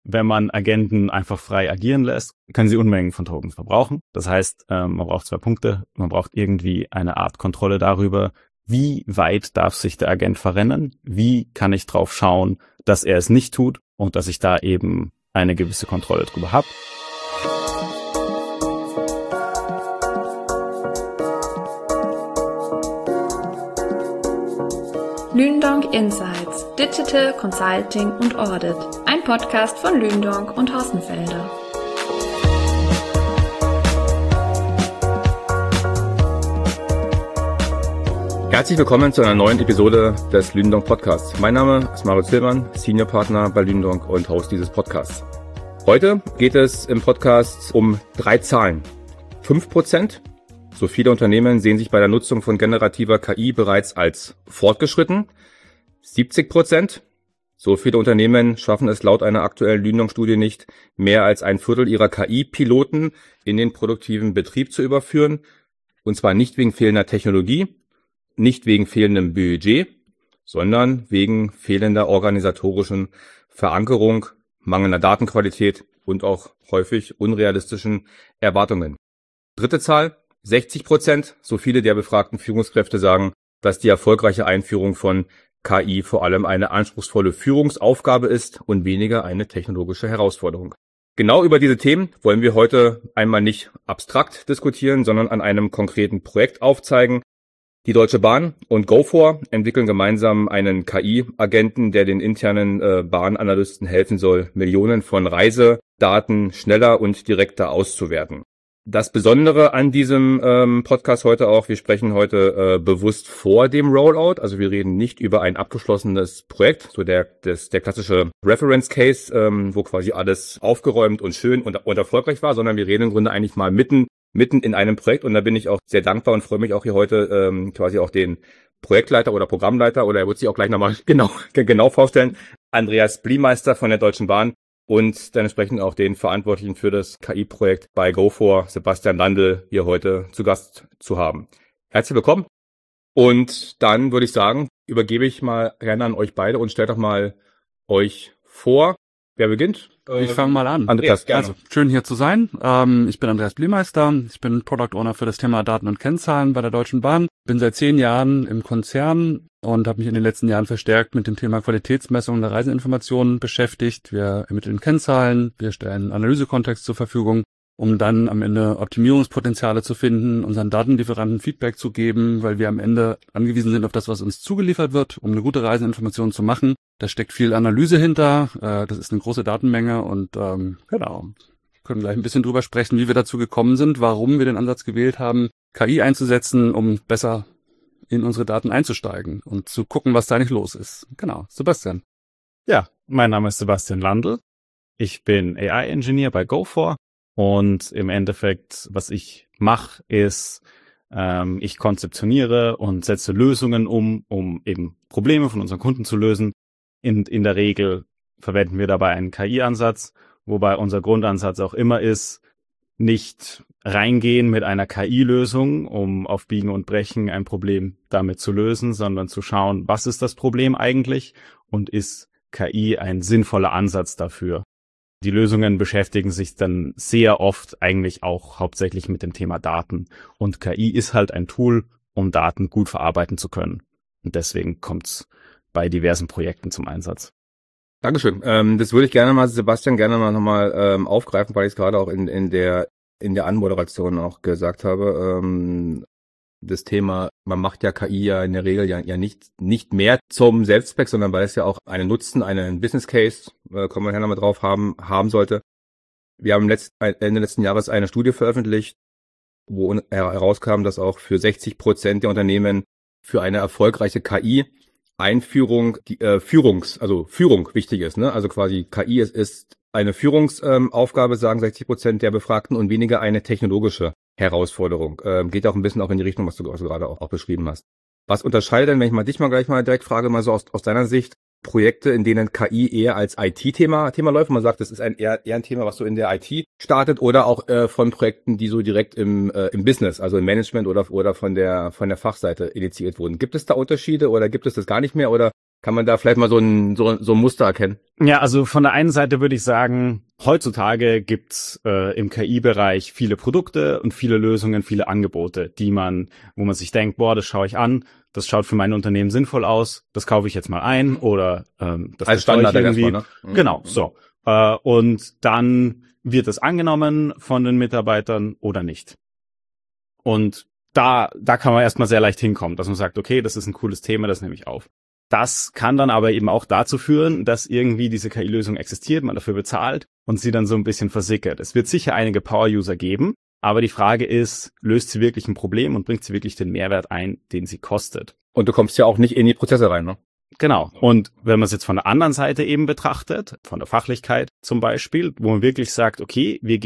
wenn man Agenten einfach frei agieren lässt, können sie Unmengen von Tokens verbrauchen. Das heißt, man braucht 2 Punkte. Man braucht irgendwie eine Art Kontrolle darüber, wie weit darf sich der Agent verrennen? Wie kann ich drauf schauen, dass er es nicht tut und dass ich da eben eine gewisse Kontrolle drüber habe? Lündong Insights, Digital Consulting und Audit. Ein Podcast von Lündong und Hossenfelder. Herzlich willkommen zu einer neuen Episode des Lündong Podcasts. Mein Name ist Mario Zillmann, Senior Partner bei Lündong und Host dieses Podcasts. Heute geht es im Podcast um 3 Zahlen. 5%. So viele Unternehmen sehen sich bei der Nutzung von generativer KI bereits als fortgeschritten. 70%. So viele Unternehmen schaffen es laut einer aktuellen Lündong-Studie nicht, mehr als 1/4 ihrer KI-Piloten in den produktiven Betrieb zu überführen. Und zwar nicht wegen fehlender Technologie, nicht wegen fehlendem Budget, sondern wegen fehlender organisatorischen Verankerung, mangelnder Datenqualität und auch häufig unrealistischen Erwartungen. Dritte Zahl. 60%, so viele der befragten Führungskräfte sagen, dass die erfolgreiche Einführung von KI vor allem eine anspruchsvolle Führungsaufgabe ist und weniger eine technologische Herausforderung. Genau über diese Themen wollen wir heute einmal nicht abstrakt diskutieren, sondern an einem konkreten Projekt aufzeigen. Die Deutsche Bahn und Go4 entwickeln gemeinsam einen KI-Agenten, der den internen Bahnanalysten helfen soll, Millionen von Reisedaten schneller und direkter auszuwerten. Das Besondere an diesem Podcast heute auch, wir sprechen heute bewusst vor dem Rollout, also wir reden nicht über ein abgeschlossenes Projekt, so der klassische Reference Case, wo quasi alles aufgeräumt und schön und erfolgreich war, sondern wir reden im Grunde eigentlich mal mitten in einem Projekt, und da bin ich auch sehr dankbar und freue mich auch hier heute quasi auch den Projektleiter oder Programmleiter, oder er wird sich auch gleich nochmal genau vorstellen, Andreas Bliemeister von der Deutschen Bahn. Und dann entsprechend auch den Verantwortlichen für das KI-Projekt bei Go4, Sebastian Landl, hier heute zu Gast zu haben. Herzlich willkommen. Und dann würde ich sagen, übergebe ich mal gerne an euch beide und stellt doch mal euch vor. Wer beginnt? Ich fange mal an. Andreas, gerne. Also, schön hier zu sein. Ich bin Andreas Bliemeister. Ich bin Product Owner für das Thema Daten und Kennzahlen bei der Deutschen Bahn. Bin seit 10 Jahren im Konzern und habe mich in den letzten Jahren verstärkt mit dem Thema Qualitätsmessung der Reiseinformationen beschäftigt. Wir ermitteln Kennzahlen, wir stellen Analysekontext zur Verfügung, um dann am Ende Optimierungspotenziale zu finden, unseren Datenlieferanten Feedback zu geben, weil wir am Ende angewiesen sind auf das, was uns zugeliefert wird, um eine gute Reiseinformation zu machen. Da steckt viel Analyse hinter, das ist eine große Datenmenge und genau, können gleich ein bisschen drüber sprechen, wie wir dazu gekommen sind, warum wir den Ansatz gewählt haben, KI einzusetzen, um besser in unsere Daten einzusteigen und zu gucken, was da eigentlich los ist. Genau, Sebastian. Ja, mein Name ist Sebastian Landl. Ich bin AI-Engineer bei Go4. Und im Endeffekt, was ich mache, ist, ich konzeptioniere und setze Lösungen um eben Probleme von unseren Kunden zu lösen. In der Regel verwenden wir dabei einen KI-Ansatz, wobei unser Grundansatz auch immer ist, nicht reingehen mit einer KI-Lösung, um auf Biegen und Brechen ein Problem damit zu lösen, sondern zu schauen, was ist das Problem eigentlich und ist KI ein sinnvoller Ansatz dafür. Die Lösungen beschäftigen sich dann sehr oft eigentlich auch hauptsächlich mit dem Thema Daten. Und KI ist halt ein Tool, um Daten gut verarbeiten zu können. Und deswegen kommt's bei diversen Projekten zum Einsatz. Dankeschön. Das würde ich gerne mal, Sebastian, nochmal aufgreifen, weil ich es gerade auch in der Anmoderation auch gesagt habe. Das Thema, man macht ja KI ja in der Regel ja nicht mehr zum Selbstzweck, sondern weil es ja auch einen Nutzen, einen Business Case, kommen wir nachher nochmal drauf, haben sollte. Wir haben Ende letzten Jahres eine Studie veröffentlicht, wo herauskam, dass auch für 60% der Unternehmen für eine erfolgreiche KI-Einführung Führung wichtig ist, ne? Also quasi KI ist eine Führungsaufgabe, sagen 60% der Befragten, und weniger eine technologische Herausforderung. Geht auch ein bisschen auch in die Richtung, was du gerade auch beschrieben hast. Was unterscheidet denn, wenn ich dich gleich mal direkt frage, mal so aus deiner Sicht, Projekte, in denen KI eher als IT-Thema läuft, man sagt, das ist eher ein Thema, was so in der IT startet, oder auch von Projekten, die so direkt im Business, also im Management oder von der Fachseite initiiert wurden. Gibt es da Unterschiede oder gibt es das gar nicht mehr, oder Kann man da vielleicht mal so ein Muster erkennen? Ja, also von der einen Seite würde ich sagen, heutzutage gibt's im KI-Bereich viele Produkte und viele Lösungen, viele Angebote, wo man sich denkt, boah, das schaue ich an, das schaut für mein Unternehmen sinnvoll aus, das kaufe ich jetzt mal ein oder das als Standard irgendwie. Erstmal, ne? Genau, so. Und dann wird es angenommen von den Mitarbeitern oder nicht. Und da kann man erstmal sehr leicht hinkommen, dass man sagt, okay, das ist ein cooles Thema, das nehme ich auf. Das kann dann aber eben auch dazu führen, dass irgendwie diese KI-Lösung existiert, man dafür bezahlt und sie dann so ein bisschen versickert. Es wird sicher einige Power-User geben, aber die Frage ist, löst sie wirklich ein Problem und bringt sie wirklich den Mehrwert ein, den sie kostet? Und du kommst ja auch nicht in die Prozesse rein, ne? Genau. Und wenn man es jetzt von der anderen Seite eben betrachtet, von der Fachlichkeit zum Beispiel, wo man wirklich sagt, okay, wir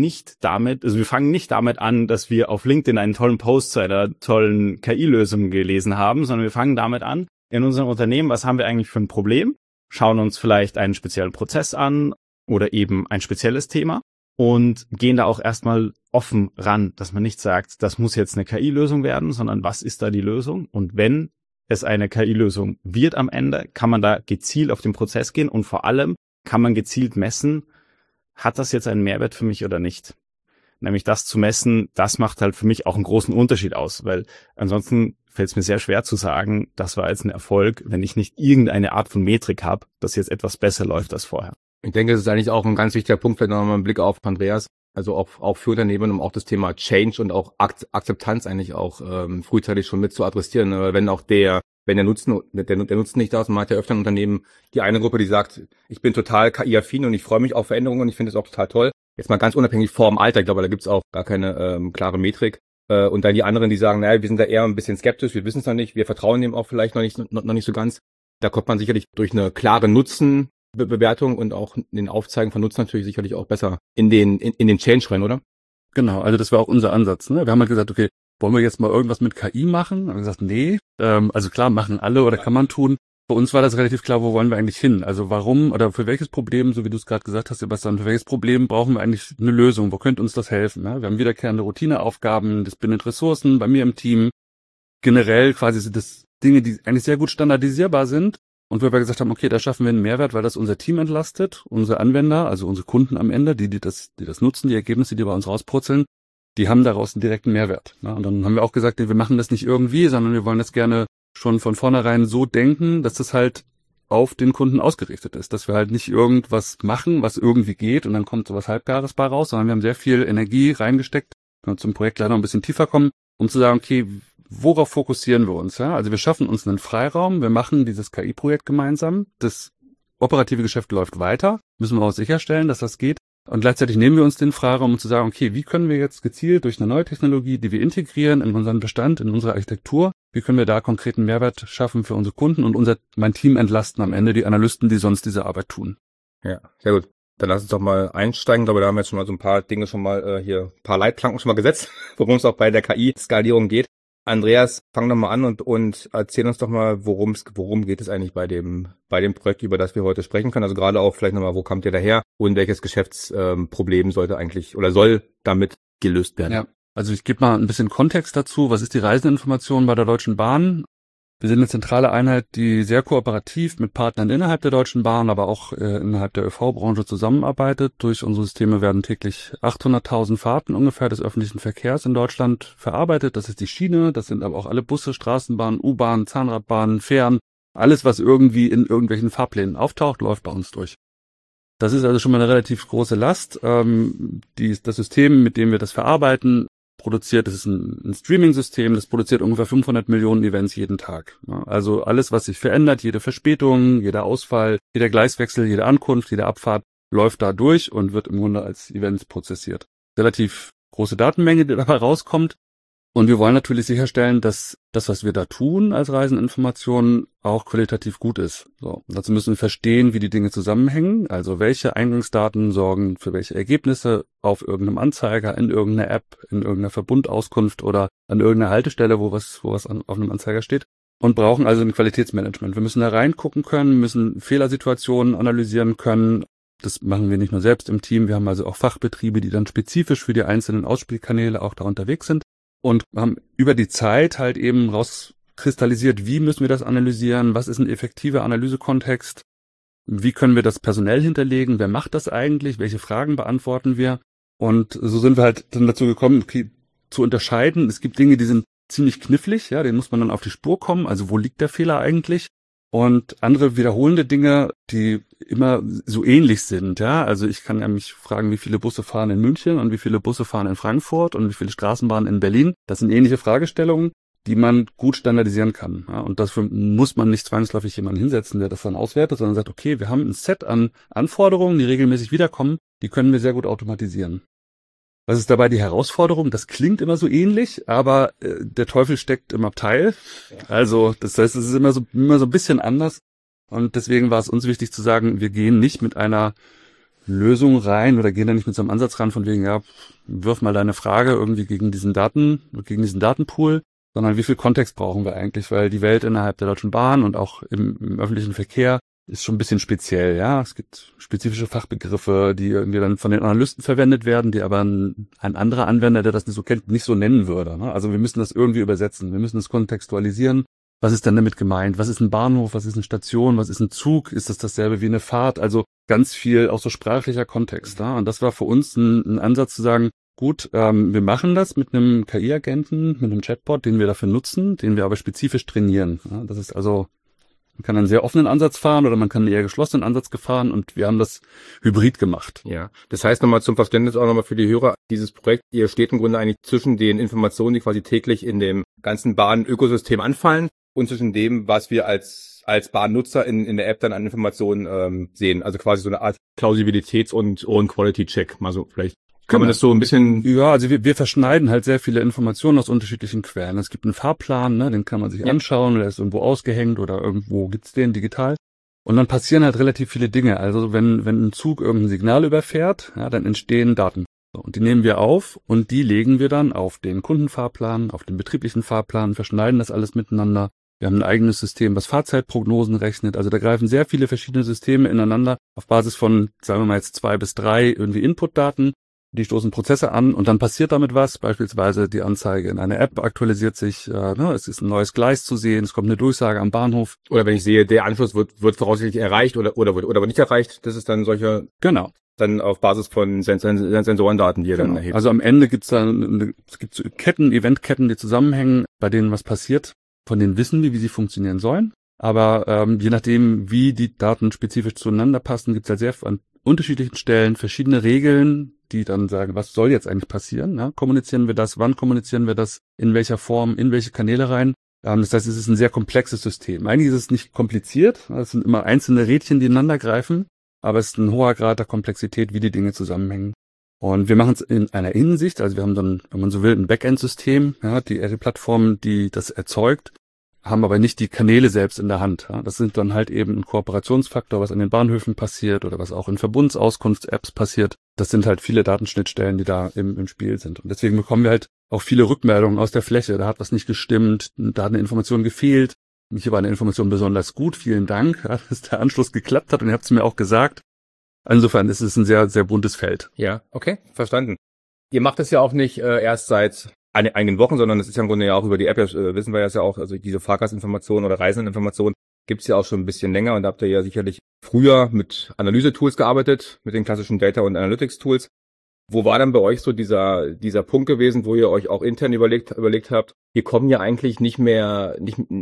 fangen nicht damit an, dass wir auf LinkedIn einen tollen Post zu einer tollen KI-Lösung gelesen haben, sondern wir fangen damit an, in unserem Unternehmen, was haben wir eigentlich für ein Problem? Schauen uns vielleicht einen speziellen Prozess an oder eben ein spezielles Thema und gehen da auch erstmal offen ran, dass man nicht sagt, das muss jetzt eine KI-Lösung werden, sondern was ist da die Lösung? Und wenn es eine KI-Lösung wird am Ende, kann man da gezielt auf den Prozess gehen und vor allem kann man gezielt messen, hat das jetzt einen Mehrwert für mich oder nicht? Nämlich das zu messen, das macht halt für mich auch einen großen Unterschied aus, weil ansonsten fällt es mir sehr schwer zu sagen, das war jetzt ein Erfolg, wenn ich nicht irgendeine Art von Metrik habe, dass jetzt etwas besser läuft als vorher. Ich denke, es ist eigentlich auch ein ganz wichtiger Punkt, vielleicht nochmal einen Blick auf Andreas, also auch für Unternehmen, um auch das Thema Change und auch Akzeptanz eigentlich auch frühzeitig schon mit zu adressieren. Wenn der Nutzen nicht da ist, man hat ja öfter ein Unternehmen, die eine Gruppe, die sagt, ich bin total KI-affin und ich freue mich auf Veränderungen und ich finde es auch total toll. Jetzt mal ganz unabhängig vom Alter, ich glaube, da gibt's auch gar keine klare Metrik. Und dann die anderen, die sagen, naja, wir sind da eher ein bisschen skeptisch, wir wissen es noch nicht, wir vertrauen dem auch vielleicht noch nicht so ganz. Da kommt man sicherlich durch eine klare Nutzenbewertung und auch den Aufzeigen von Nutzen natürlich sicherlich auch besser in den Change rein, oder? Genau, also das war auch unser Ansatz. Ne? Wir haben halt gesagt, okay, wollen wir jetzt mal irgendwas mit KI machen? Haben wir gesagt, nee. Also klar, machen alle oder kann man tun. Für uns war das relativ klar, wo wollen wir eigentlich hin? Also warum oder für welches Problem, so wie du es gerade gesagt hast, Sebastian, für welches Problem brauchen wir eigentlich eine Lösung? Wo könnte uns das helfen? Ja? Wir haben wiederkehrende Routineaufgaben, das bindet Ressourcen bei mir im Team. Generell quasi sind das Dinge, die eigentlich sehr gut standardisierbar sind. Und wo wir gesagt haben, okay, da schaffen wir einen Mehrwert, weil das unser Team entlastet, unsere Anwender, also unsere Kunden am Ende, die das nutzen, die Ergebnisse, die bei uns rauspurzeln, die haben daraus einen direkten Mehrwert. Ja? Und dann haben wir auch gesagt, nee, wir machen das nicht irgendwie, sondern wir wollen das gerne schon von vornherein so denken, dass das halt auf den Kunden ausgerichtet ist, dass wir halt nicht irgendwas machen, was irgendwie geht und dann kommt sowas Halbgares bei raus, sondern wir haben sehr viel Energie reingesteckt, wenn wir zum Projekt leider noch ein bisschen tiefer kommen, um zu sagen, okay, worauf fokussieren wir uns? Ja? Also wir schaffen uns einen Freiraum, wir machen dieses KI-Projekt gemeinsam, das operative Geschäft läuft weiter, müssen wir auch sicherstellen, dass das geht. Und gleichzeitig nehmen wir uns den Freiraum, um zu sagen, okay, wie können wir jetzt gezielt durch eine neue Technologie, die wir integrieren in unseren Bestand, in unsere Architektur, wie können wir da konkreten Mehrwert schaffen für unsere Kunden und mein Team entlasten am Ende, die Analysten, die sonst diese Arbeit tun. Ja, sehr gut. Dann lass uns doch mal einsteigen. Ich glaube, da haben wir jetzt schon mal so ein paar Dinge schon mal ein paar Leitplanken schon mal gesetzt, worum es auch bei der KI-Skalierung geht. Andreas, fang doch mal an und erzähl uns doch mal, worum geht es eigentlich bei dem Projekt, über das wir heute sprechen können. Also gerade auch vielleicht nochmal, wo kommt ihr daher und welches Geschäftsproblem sollte eigentlich oder soll damit gelöst werden? Ja, also ich gebe mal ein bisschen Kontext dazu. Was ist die Reiseninformation bei der Deutschen Bahn? Wir sind eine zentrale Einheit, die sehr kooperativ mit Partnern innerhalb der Deutschen Bahn, aber auch innerhalb der ÖV-Branche zusammenarbeitet. Durch unsere Systeme werden täglich 800.000 Fahrten ungefähr des öffentlichen Verkehrs in Deutschland verarbeitet. Das ist die Schiene, das sind aber auch alle Busse, Straßenbahnen, U-Bahnen, Zahnradbahnen, Fähren. Alles, was irgendwie in irgendwelchen Fahrplänen auftaucht, läuft bei uns durch. Das ist also schon mal eine relativ große Last. Das System, mit dem wir das verarbeiten, produziert, das ist ein Streaming-System, das produziert ungefähr 500 Millionen Events jeden Tag. Ja, also alles, was sich verändert, jede Verspätung, jeder Ausfall, jeder Gleiswechsel, jede Ankunft, jede Abfahrt läuft da durch und wird im Grunde als Events prozessiert. Relativ große Datenmenge, die dabei rauskommt. Und wir wollen natürlich sicherstellen, dass das, was wir da tun als Reiseninformation, auch qualitativ gut ist. So, dazu müssen wir verstehen, wie die Dinge zusammenhängen, also welche Eingangsdaten sorgen für welche Ergebnisse auf irgendeinem Anzeiger, in irgendeiner App, in irgendeiner Verbundauskunft oder an irgendeiner Haltestelle, wo was auf einem Anzeiger steht. Und brauchen also ein Qualitätsmanagement. Wir müssen da reingucken können, müssen Fehlersituationen analysieren können. Das machen wir nicht nur selbst im Team, wir haben also auch Fachbetriebe, die dann spezifisch für die einzelnen Ausspielkanäle auch da unterwegs sind. Und haben über die Zeit halt eben kristallisiert, wie müssen wir das analysieren, was ist ein effektiver Analysekontext, wie können wir das personell hinterlegen, wer macht das eigentlich, welche Fragen beantworten wir. Und so sind wir halt dann dazu gekommen, okay, zu unterscheiden. Es gibt Dinge, die sind ziemlich knifflig, ja, denen muss man dann auf die Spur kommen, also wo liegt der Fehler eigentlich? Und andere wiederholende Dinge, die immer so ähnlich sind, ja. Also ich kann ja mich fragen, wie viele Busse fahren in München und wie viele Busse fahren in Frankfurt und wie viele Straßenbahnen in Berlin. Das sind ähnliche Fragestellungen, die man gut standardisieren kann. Ja? Und dafür muss man nicht zwangsläufig jemanden hinsetzen, der das dann auswertet, sondern sagt, okay, wir haben ein Set an Anforderungen, die regelmäßig wiederkommen, die können wir sehr gut automatisieren. Was ist dabei die Herausforderung? Das klingt immer so ähnlich, aber der Teufel steckt im Abteil. Also das heißt, es ist immer so ein bisschen anders. Und deswegen war es uns wichtig zu sagen, wir gehen nicht mit einer Lösung rein oder gehen da nicht mit so einem Ansatz ran von wegen, ja, wirf mal deine Frage irgendwie gegen diesen Datenpool, sondern wie viel Kontext brauchen wir eigentlich? Weil die Welt innerhalb der Deutschen Bahn und auch im öffentlichen Verkehr ist schon ein bisschen speziell, ja. Es gibt spezifische Fachbegriffe, die irgendwie dann von den Analysten verwendet werden, die aber ein anderer Anwender, der das nicht so kennt, nicht so nennen würde. Ne? Also wir müssen das irgendwie übersetzen, wir müssen das kontextualisieren. Was ist denn damit gemeint? Was ist ein Bahnhof? Was ist eine Station? Was ist ein Zug? Ist das dasselbe wie eine Fahrt? Also ganz viel auch so sprachlicher Kontext. Ja? Und das war für uns ein Ansatz zu sagen, gut, wir machen das mit einem KI-Agenten, mit einem Chatbot, den wir dafür nutzen, den wir aber spezifisch trainieren. Ja? Das ist also, man kann einen sehr offenen Ansatz fahren oder man kann einen eher geschlossenen Ansatz gefahren und wir haben das hybrid gemacht. Ja, das heißt nochmal zum Verständnis auch nochmal für die Hörer, dieses Projekt, ihr steht im Grunde eigentlich zwischen den Informationen, die quasi täglich in dem ganzen Bahn-Ökosystem anfallen und zwischen dem, was wir als Bahnnutzer in der App dann an Informationen sehen. Also quasi so eine Art Plausibilitäts- und Quality-Check. Mal so vielleicht. Kann man das so ein bisschen... Ja, also wir verschneiden halt sehr viele Informationen aus unterschiedlichen Quellen. Es gibt einen Fahrplan, ne, den kann man sich anschauen, der ist irgendwo ausgehängt oder irgendwo gibt's den digital. Und dann passieren halt relativ viele Dinge. Also wenn ein Zug irgendein Signal überfährt, ja, dann entstehen Daten. Und die nehmen wir auf und die legen wir dann auf den Kundenfahrplan, auf den betrieblichen Fahrplan, verschneiden das alles miteinander. Wir haben ein eigenes System, was Fahrzeitprognosen rechnet. Also da greifen sehr viele verschiedene Systeme ineinander auf Basis von, sagen wir mal jetzt 2 bis 3 irgendwie Inputdaten. Die stoßen Prozesse an und dann passiert damit was, beispielsweise die Anzeige in einer App aktualisiert sich, es ist ein neues Gleis zu sehen, es kommt eine Durchsage am Bahnhof. Oder wenn ich sehe, der Anschluss wird voraussichtlich erreicht oder wird nicht erreicht, das ist dann solche... Genau. Dann auf Basis von Sensorendaten, die ihr dann erhebt. Also am Ende gibt's dann so Eventketten, die zusammenhängen, bei denen was passiert, von denen wissen wir, wie sie funktionieren sollen. Aber je nachdem, wie die Daten spezifisch zueinander passen, gibt's halt sehr an unterschiedlichen Stellen verschiedene Regeln, die dann sagen, was soll jetzt eigentlich passieren? Ja? Kommunizieren wir das? Wann kommunizieren wir das? In welcher Form? In welche Kanäle rein? Das heißt, es ist ein sehr komplexes System. Eigentlich ist es nicht kompliziert. Es sind immer einzelne Rädchen, die ineinander greifen. Aber es ist ein hoher Grad der Komplexität, wie die Dinge zusammenhängen. Und wir machen es in einer Innensicht. Also wir haben dann, wenn man so will, ein Backend-System. Ja, die Plattform, die das erzeugt, haben aber nicht die Kanäle selbst in der Hand. Ja, das sind dann halt eben ein Kooperationsfaktor, was an den Bahnhöfen passiert oder was auch in Verbundsauskunfts-Apps passiert. Das sind halt viele Datenschnittstellen, die da im Spiel sind. Und deswegen bekommen wir halt auch viele Rückmeldungen aus der Fläche. Da hat was nicht gestimmt, da hat eine Information gefehlt. Hier war eine Information besonders gut. Vielen Dank, dass der Anschluss geklappt hat und ihr habt es mir auch gesagt. Insofern ist es ein sehr, sehr buntes Feld. Ja, okay, verstanden. Ihr macht es ja auch nicht erst seit einigen Wochen, sondern es ist ja im Grunde ja auch über die App, wissen wir ja auch, also diese Fahrgastinformationen oder Reisendeninformationen gibt's ja auch schon ein bisschen länger und da habt ihr ja sicherlich früher mit Analyse-Tools gearbeitet, mit den klassischen Data- und Analytics-Tools. Wo war dann bei euch so dieser Punkt gewesen, wo ihr euch auch intern überlegt habt, wir kommen ja eigentlich nicht mehr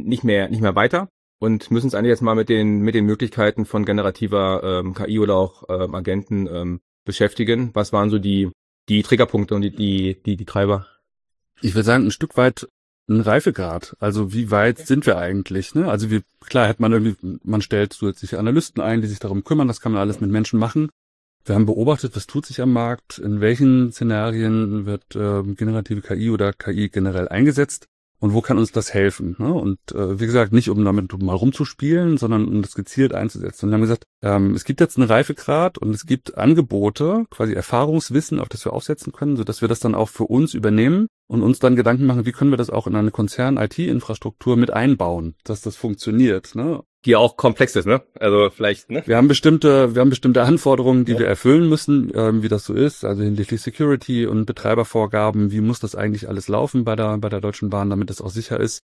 weiter und müssen uns eigentlich jetzt mal mit den Möglichkeiten von generativer KI oder auch Agenten beschäftigen. Was waren so die Triggerpunkte und die Treiber? Ich würde sagen, ein Stück weit ein Reifegrad. Also wie weit sind wir eigentlich? Ne? Also klar hat man stellt zusätzliche Analysten ein, die sich darum kümmern. Das kann man alles mit Menschen machen. Wir haben beobachtet, was tut sich am Markt, in welchen Szenarien wird generative KI oder KI generell eingesetzt und wo kann uns das helfen. Ne? Und wie gesagt, nicht um damit mal rumzuspielen, sondern um das gezielt einzusetzen. Und wir haben gesagt, es gibt jetzt einen Reifegrad und es gibt Angebote, quasi Erfahrungswissen, auf das wir aufsetzen können, sodass wir das dann auch für uns übernehmen und uns dann Gedanken machen, wie können wir das auch in eine Konzern-IT-Infrastruktur mit einbauen, dass das funktioniert. Ne? Die auch komplex ist, ne? Also vielleicht, ne? Wir haben bestimmte Anforderungen, die wir erfüllen müssen, wie das so ist, also hinsichtlich Security und Betreibervorgaben, wie muss das eigentlich alles laufen bei der Deutschen Bahn, damit es auch sicher ist.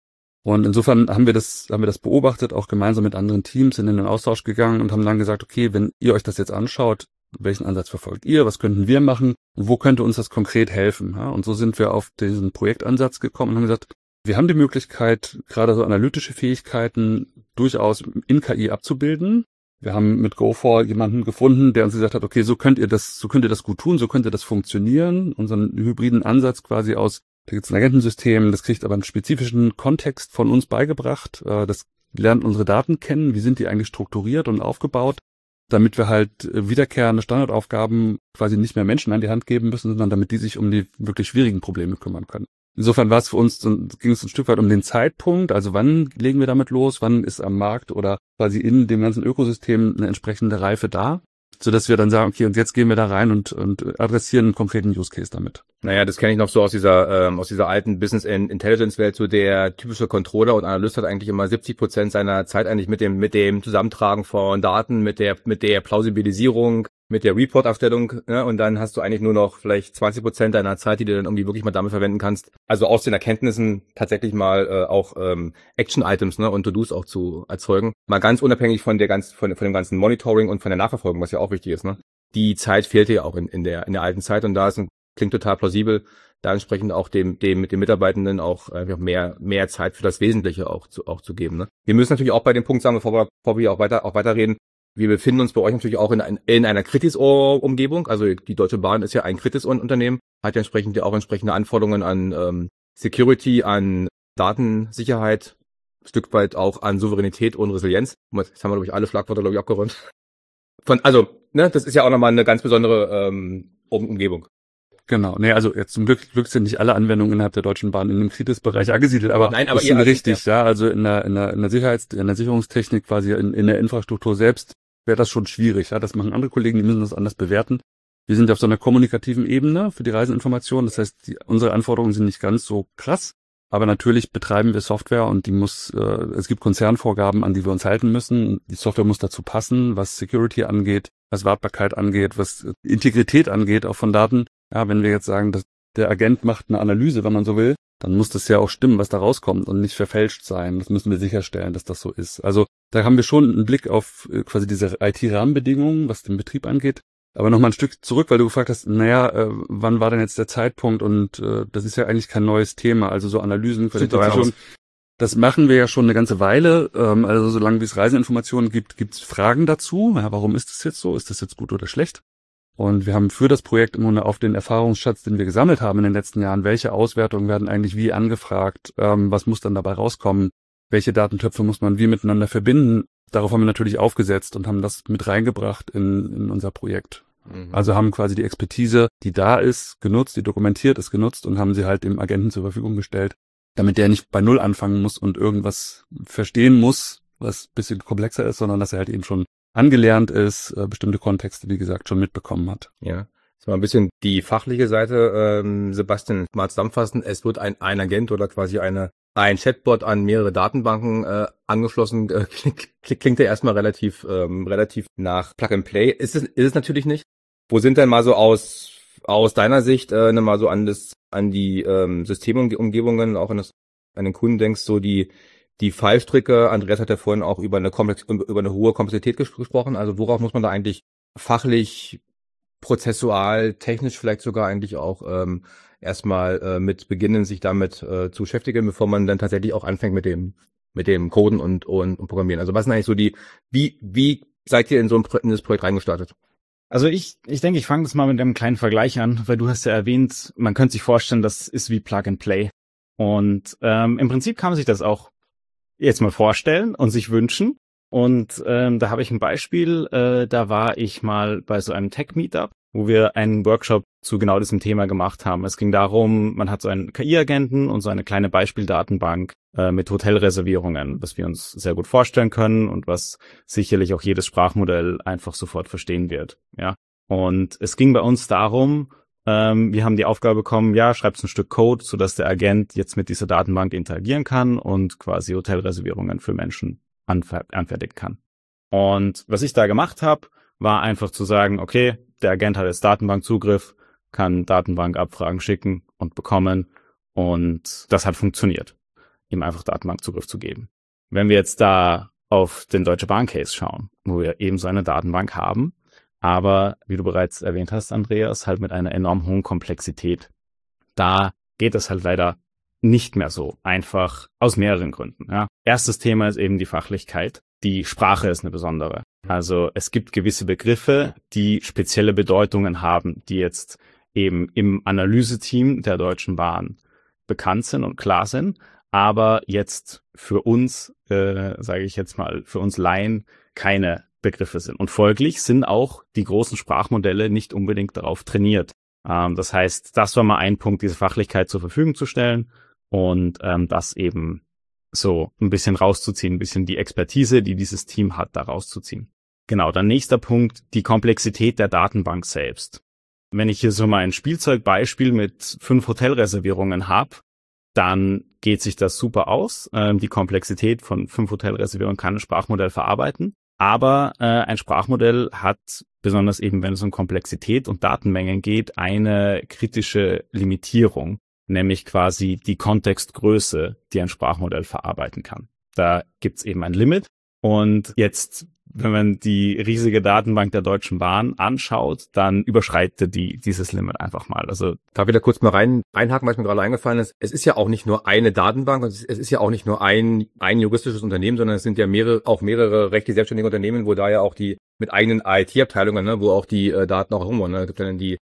Und insofern haben wir das beobachtet, auch gemeinsam mit anderen Teams, sind in den Austausch gegangen und haben dann gesagt, okay, wenn ihr euch das jetzt anschaut, welchen Ansatz verfolgt ihr, was könnten wir machen und wo könnte uns das konkret helfen? Ja? Und so sind wir auf diesen Projektansatz gekommen und haben gesagt, wir haben die Möglichkeit, gerade so analytische Fähigkeiten durchaus in KI abzubilden. Wir haben mit Go4 jemanden gefunden, der uns gesagt hat, okay, so könnt ihr das gut tun, so könnte das funktionieren. Unseren hybriden Ansatz quasi aus, da gibt es ein Agentensystem, das kriegt aber einen spezifischen Kontext von uns beigebracht. Das lernt unsere Daten kennen, wie sind die eigentlich strukturiert und aufgebaut, damit wir halt wiederkehrende Standardaufgaben quasi nicht mehr Menschen an die Hand geben müssen, sondern damit die sich um die wirklich schwierigen Probleme kümmern können. Insofern war es für uns, ging es ein Stück weit um den Zeitpunkt, also wann legen wir damit los, wann ist am Markt oder quasi in dem ganzen Ökosystem eine entsprechende Reife da, sodass wir dann sagen, okay, und jetzt gehen wir da rein und adressieren einen konkreten Use Case damit. Naja, das kenne ich noch so aus dieser alten Business Intelligence Welt, so der typische Controller und Analyst hat eigentlich immer 70% seiner Zeit eigentlich mit dem Zusammentragen von Daten, mit der Plausibilisierung, mit der Report-Erstellung, ne? Und dann hast du eigentlich nur noch vielleicht 20% deiner Zeit, die du dann irgendwie wirklich mal damit verwenden kannst. Also aus den Erkenntnissen tatsächlich mal auch Action-Items, ne, und To-Dos auch zu erzeugen. Mal ganz unabhängig von dem ganzen Monitoring und von der Nachverfolgung, was ja auch wichtig ist, ne? Die Zeit fehlte ja auch in der alten Zeit und klingt total plausibel, da entsprechend auch mit den Mitarbeitenden auch einfach mehr Zeit für das Wesentliche auch zu geben, ne? Wir müssen natürlich auch bei dem Punkt sagen, bevor wir auch weiterreden, wir befinden uns bei euch natürlich auch in einer Kritis-Umgebung. Also die Deutsche Bahn ist ja ein Kritis-Unternehmen, hat ja entsprechende Anforderungen an Security, an Datensicherheit, ein Stück weit auch an Souveränität und Resilienz. Jetzt haben wir, glaube ich, alle Schlagworte, glaube ich, abgeräumt. Das ist ja auch nochmal eine ganz besondere Umgebung. Genau, also jetzt zum Glück sind nicht alle Anwendungen innerhalb der Deutschen Bahn in dem Kritis-Bereich angesiedelt, aber nein, aber das ist richtig, ja. Also in der Sicherungstechnik quasi in der Infrastruktur selbst wäre das schon schwierig, ja. Das machen andere Kollegen, die müssen das anders bewerten. Wir sind auf so einer kommunikativen Ebene für die Reiseninformation, das heißt, unsere Anforderungen sind nicht ganz so krass, aber natürlich betreiben wir Software und es gibt Konzernvorgaben, an die wir uns halten müssen. Die Software muss dazu passen, was Security angeht, was Wartbarkeit angeht, was Integrität angeht, auch von Daten. Ja, wenn wir jetzt sagen, dass der Agent macht eine Analyse, wenn man so will, dann muss das ja auch stimmen, was da rauskommt und nicht verfälscht sein. Das müssen wir sicherstellen, dass das so ist. Also da haben wir schon einen Blick auf quasi diese IT-Rahmenbedingungen, was den Betrieb angeht. Aber nochmal ein Stück zurück, weil du gefragt hast, wann war denn jetzt der Zeitpunkt? Und das ist ja eigentlich kein neues Thema. Also so Analysen, Qualitätssicherung, das machen wir ja schon eine ganze Weile. Also solange wie es Reiseinformationen gibt, gibt es Fragen dazu. Ja, warum ist das jetzt so? Ist das jetzt gut oder schlecht? Und wir haben für das Projekt im Grunde auf den Erfahrungsschatz, den wir gesammelt haben in den letzten Jahren, welche Auswertungen werden eigentlich wie angefragt, was muss dann dabei rauskommen, welche Datentöpfe muss man wie miteinander verbinden. Darauf haben wir natürlich aufgesetzt und haben das mit reingebracht in unser Projekt. Mhm. Also haben quasi die Expertise, die da ist, genutzt, die dokumentiert ist, genutzt und haben sie halt dem Agenten zur Verfügung gestellt, damit der nicht bei Null anfangen muss und irgendwas verstehen muss, was ein bisschen komplexer ist, sondern dass er halt eben schon angelernt ist, bestimmte Kontexte, wie gesagt, schon mitbekommen hat. Ja, jetzt mal ein bisschen die fachliche Seite, Sebastian, mal zusammenfassen. Es wird ein Agent oder quasi ein Chatbot an mehrere Datenbanken angeschlossen. Klingt ja erstmal relativ nach Plug and Play. Ist es natürlich nicht. Wo sind denn mal so aus deiner Sicht mal so an die Systemumgebungen, auch an den Kunden denkst, so die Fallstricke? Andreas hat ja vorhin auch über eine hohe Komplexität gesprochen. Also worauf muss man da eigentlich fachlich, prozessual, technisch vielleicht sogar eigentlich auch erstmal mit beginnen, sich damit zu beschäftigen, bevor man dann tatsächlich auch anfängt mit dem Coden und Programmieren. Also was sind eigentlich so wie seid ihr in das Projekt reingestartet? Also ich denke, ich fange das mal mit einem kleinen Vergleich an, weil du hast ja erwähnt, man könnte sich vorstellen, das ist wie Plug and Play. Und im Prinzip kann man sich das auch jetzt mal vorstellen und sich wünschen. Und da habe ich ein Beispiel, da war ich mal bei so einem Tech-Meetup, wo wir einen Workshop zu genau diesem Thema gemacht haben. Es ging darum, man hat so einen KI-Agenten und so eine kleine Beispieldatenbank mit Hotelreservierungen, was wir uns sehr gut vorstellen können und was sicherlich auch jedes Sprachmodell einfach sofort verstehen wird. Ja. Und es ging bei uns darum, wir haben die Aufgabe bekommen, schreibst ein Stück Code, sodass der Agent jetzt mit dieser Datenbank interagieren kann und quasi Hotelreservierungen für Menschen anfertigen kann. Und was ich da gemacht habe, war einfach zu sagen, okay, der Agent hat jetzt Datenbankzugriff, kann Datenbankabfragen schicken und bekommen und das hat funktioniert. ihm einfach Datenbankzugriff zu geben. Wenn wir jetzt da auf den Deutsche Bahn Case schauen, wo wir eben so eine Datenbank haben, aber wie du bereits erwähnt hast, Andreas, halt mit einer enorm hohen Komplexität. Da geht es halt leider nicht mehr so einfach aus mehreren Gründen. Ja. Erstes Thema ist eben die Fachlichkeit. Die Sprache ist eine besondere. Also es gibt gewisse Begriffe, die spezielle Bedeutungen haben, die jetzt eben im Analyseteam der Deutschen Bahn bekannt sind und klar sind, aber jetzt für uns, sage ich jetzt mal, für uns Laien keine Begriffe sind. Und folglich sind auch die großen Sprachmodelle nicht unbedingt darauf trainiert. Das heißt, das war mal ein Punkt, diese Fachlichkeit zur Verfügung zu stellen und das eben so ein bisschen rauszuziehen, ein bisschen die Expertise, die dieses Team hat, da rauszuziehen. Genau, dann nächster Punkt, die Komplexität der Datenbank selbst. Wenn ich hier so mal ein Spielzeugbeispiel mit 5 Hotelreservierungen habe, dann geht sich das super aus. Die Komplexität von 5 Hotelreservierungen kann ein Sprachmodell verarbeiten. Aber ein Sprachmodell hat, besonders eben wenn es um Komplexität und Datenmengen geht, eine kritische Limitierung, nämlich quasi die Kontextgröße, die ein Sprachmodell verarbeiten kann. Da gibt's eben ein Limit. Und jetzt, wenn man die riesige Datenbank der Deutschen Bahn anschaut, dann überschreitet dieses Limit einfach mal. Also da wieder kurz mal einhaken, was mir gerade eingefallen ist. Es ist ja auch nicht nur eine Datenbank, es ist ja auch nicht nur ein juristisches Unternehmen, sondern es sind ja mehrere rechtlich selbstständige Unternehmen, wo da ja auch die mit eigenen IT-Abteilungen, ne, wo auch die Daten auch rumwandern. Ne? Es gibt dann die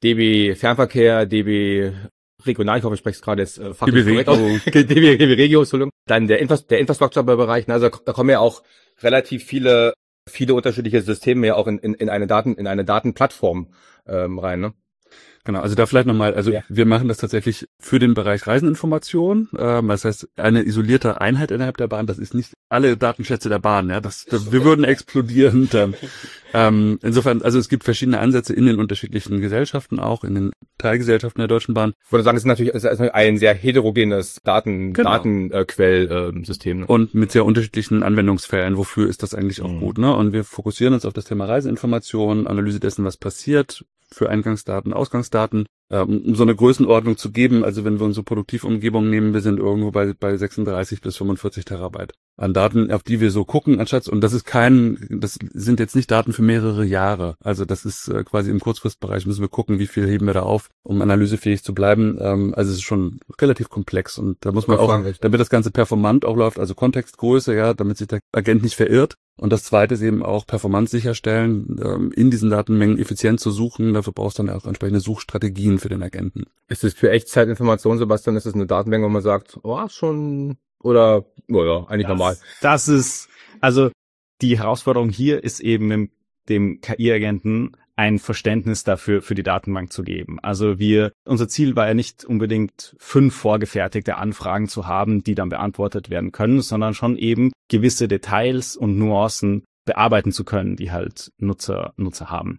DB Fernverkehr, DB Regional, ich hoffe, ich spreche es gerade jetzt fachlich korrekt aus. DB Regio, Entschuldigung. Dann der Infrastrukturbereich, ne? Also da kommen ja auch relativ viele unterschiedliche Systeme ja auch in eine Datenplattform rein, ne? Genau, also da vielleicht nochmal, also wir machen das tatsächlich für den Bereich Reiseninformation. Das heißt, eine isolierte Einheit innerhalb der Bahn, das ist nicht alle Datenschätze der Bahn, ja. Wir würden explodieren. Insofern, also es gibt verschiedene Ansätze in den unterschiedlichen Gesellschaften auch, in den Teilgesellschaften der Deutschen Bahn. Ich würde sagen, es ist ein sehr heterogenes Datenquellsystem. Ne? Und mit sehr unterschiedlichen Anwendungsfällen. Wofür ist das eigentlich auch gut, ne? Und wir fokussieren uns auf das Thema Reiseinformation, Analyse dessen, was passiert, für Eingangsdaten, Ausgangsdaten, um so eine Größenordnung zu geben. Also wenn wir unsere Produktivumgebung nehmen, wir sind irgendwo bei 36 bis 45 Terabyte an Daten, auf die wir so gucken, anstatt, und das sind jetzt nicht Daten für mehrere Jahre. Also das ist quasi im Kurzfristbereich müssen wir gucken, wie viel heben wir da auf, um analysefähig zu bleiben. Also es ist schon relativ komplex und da muss man auch, damit das Ganze performant auch läuft, also Kontextgröße, ja, damit sich der Agent nicht verirrt. Und das Zweite ist eben auch Performance sicherstellen, in diesen Datenmengen effizient zu suchen. Dafür brauchst du dann auch entsprechende Suchstrategien für den Agenten. Ist es für Echtzeitinformation, Sebastian, ist es eine Datenmenge, wo man sagt, schon, oder, ja, eigentlich normal? Das ist, also die Herausforderung hier ist eben dem KI-Agenten ein Verständnis dafür für die Datenbank zu geben. Also unser Ziel war ja nicht unbedingt 5 vorgefertigte Anfragen zu haben, die dann beantwortet werden können, sondern schon eben gewisse Details und Nuancen bearbeiten zu können, die halt Nutzer haben.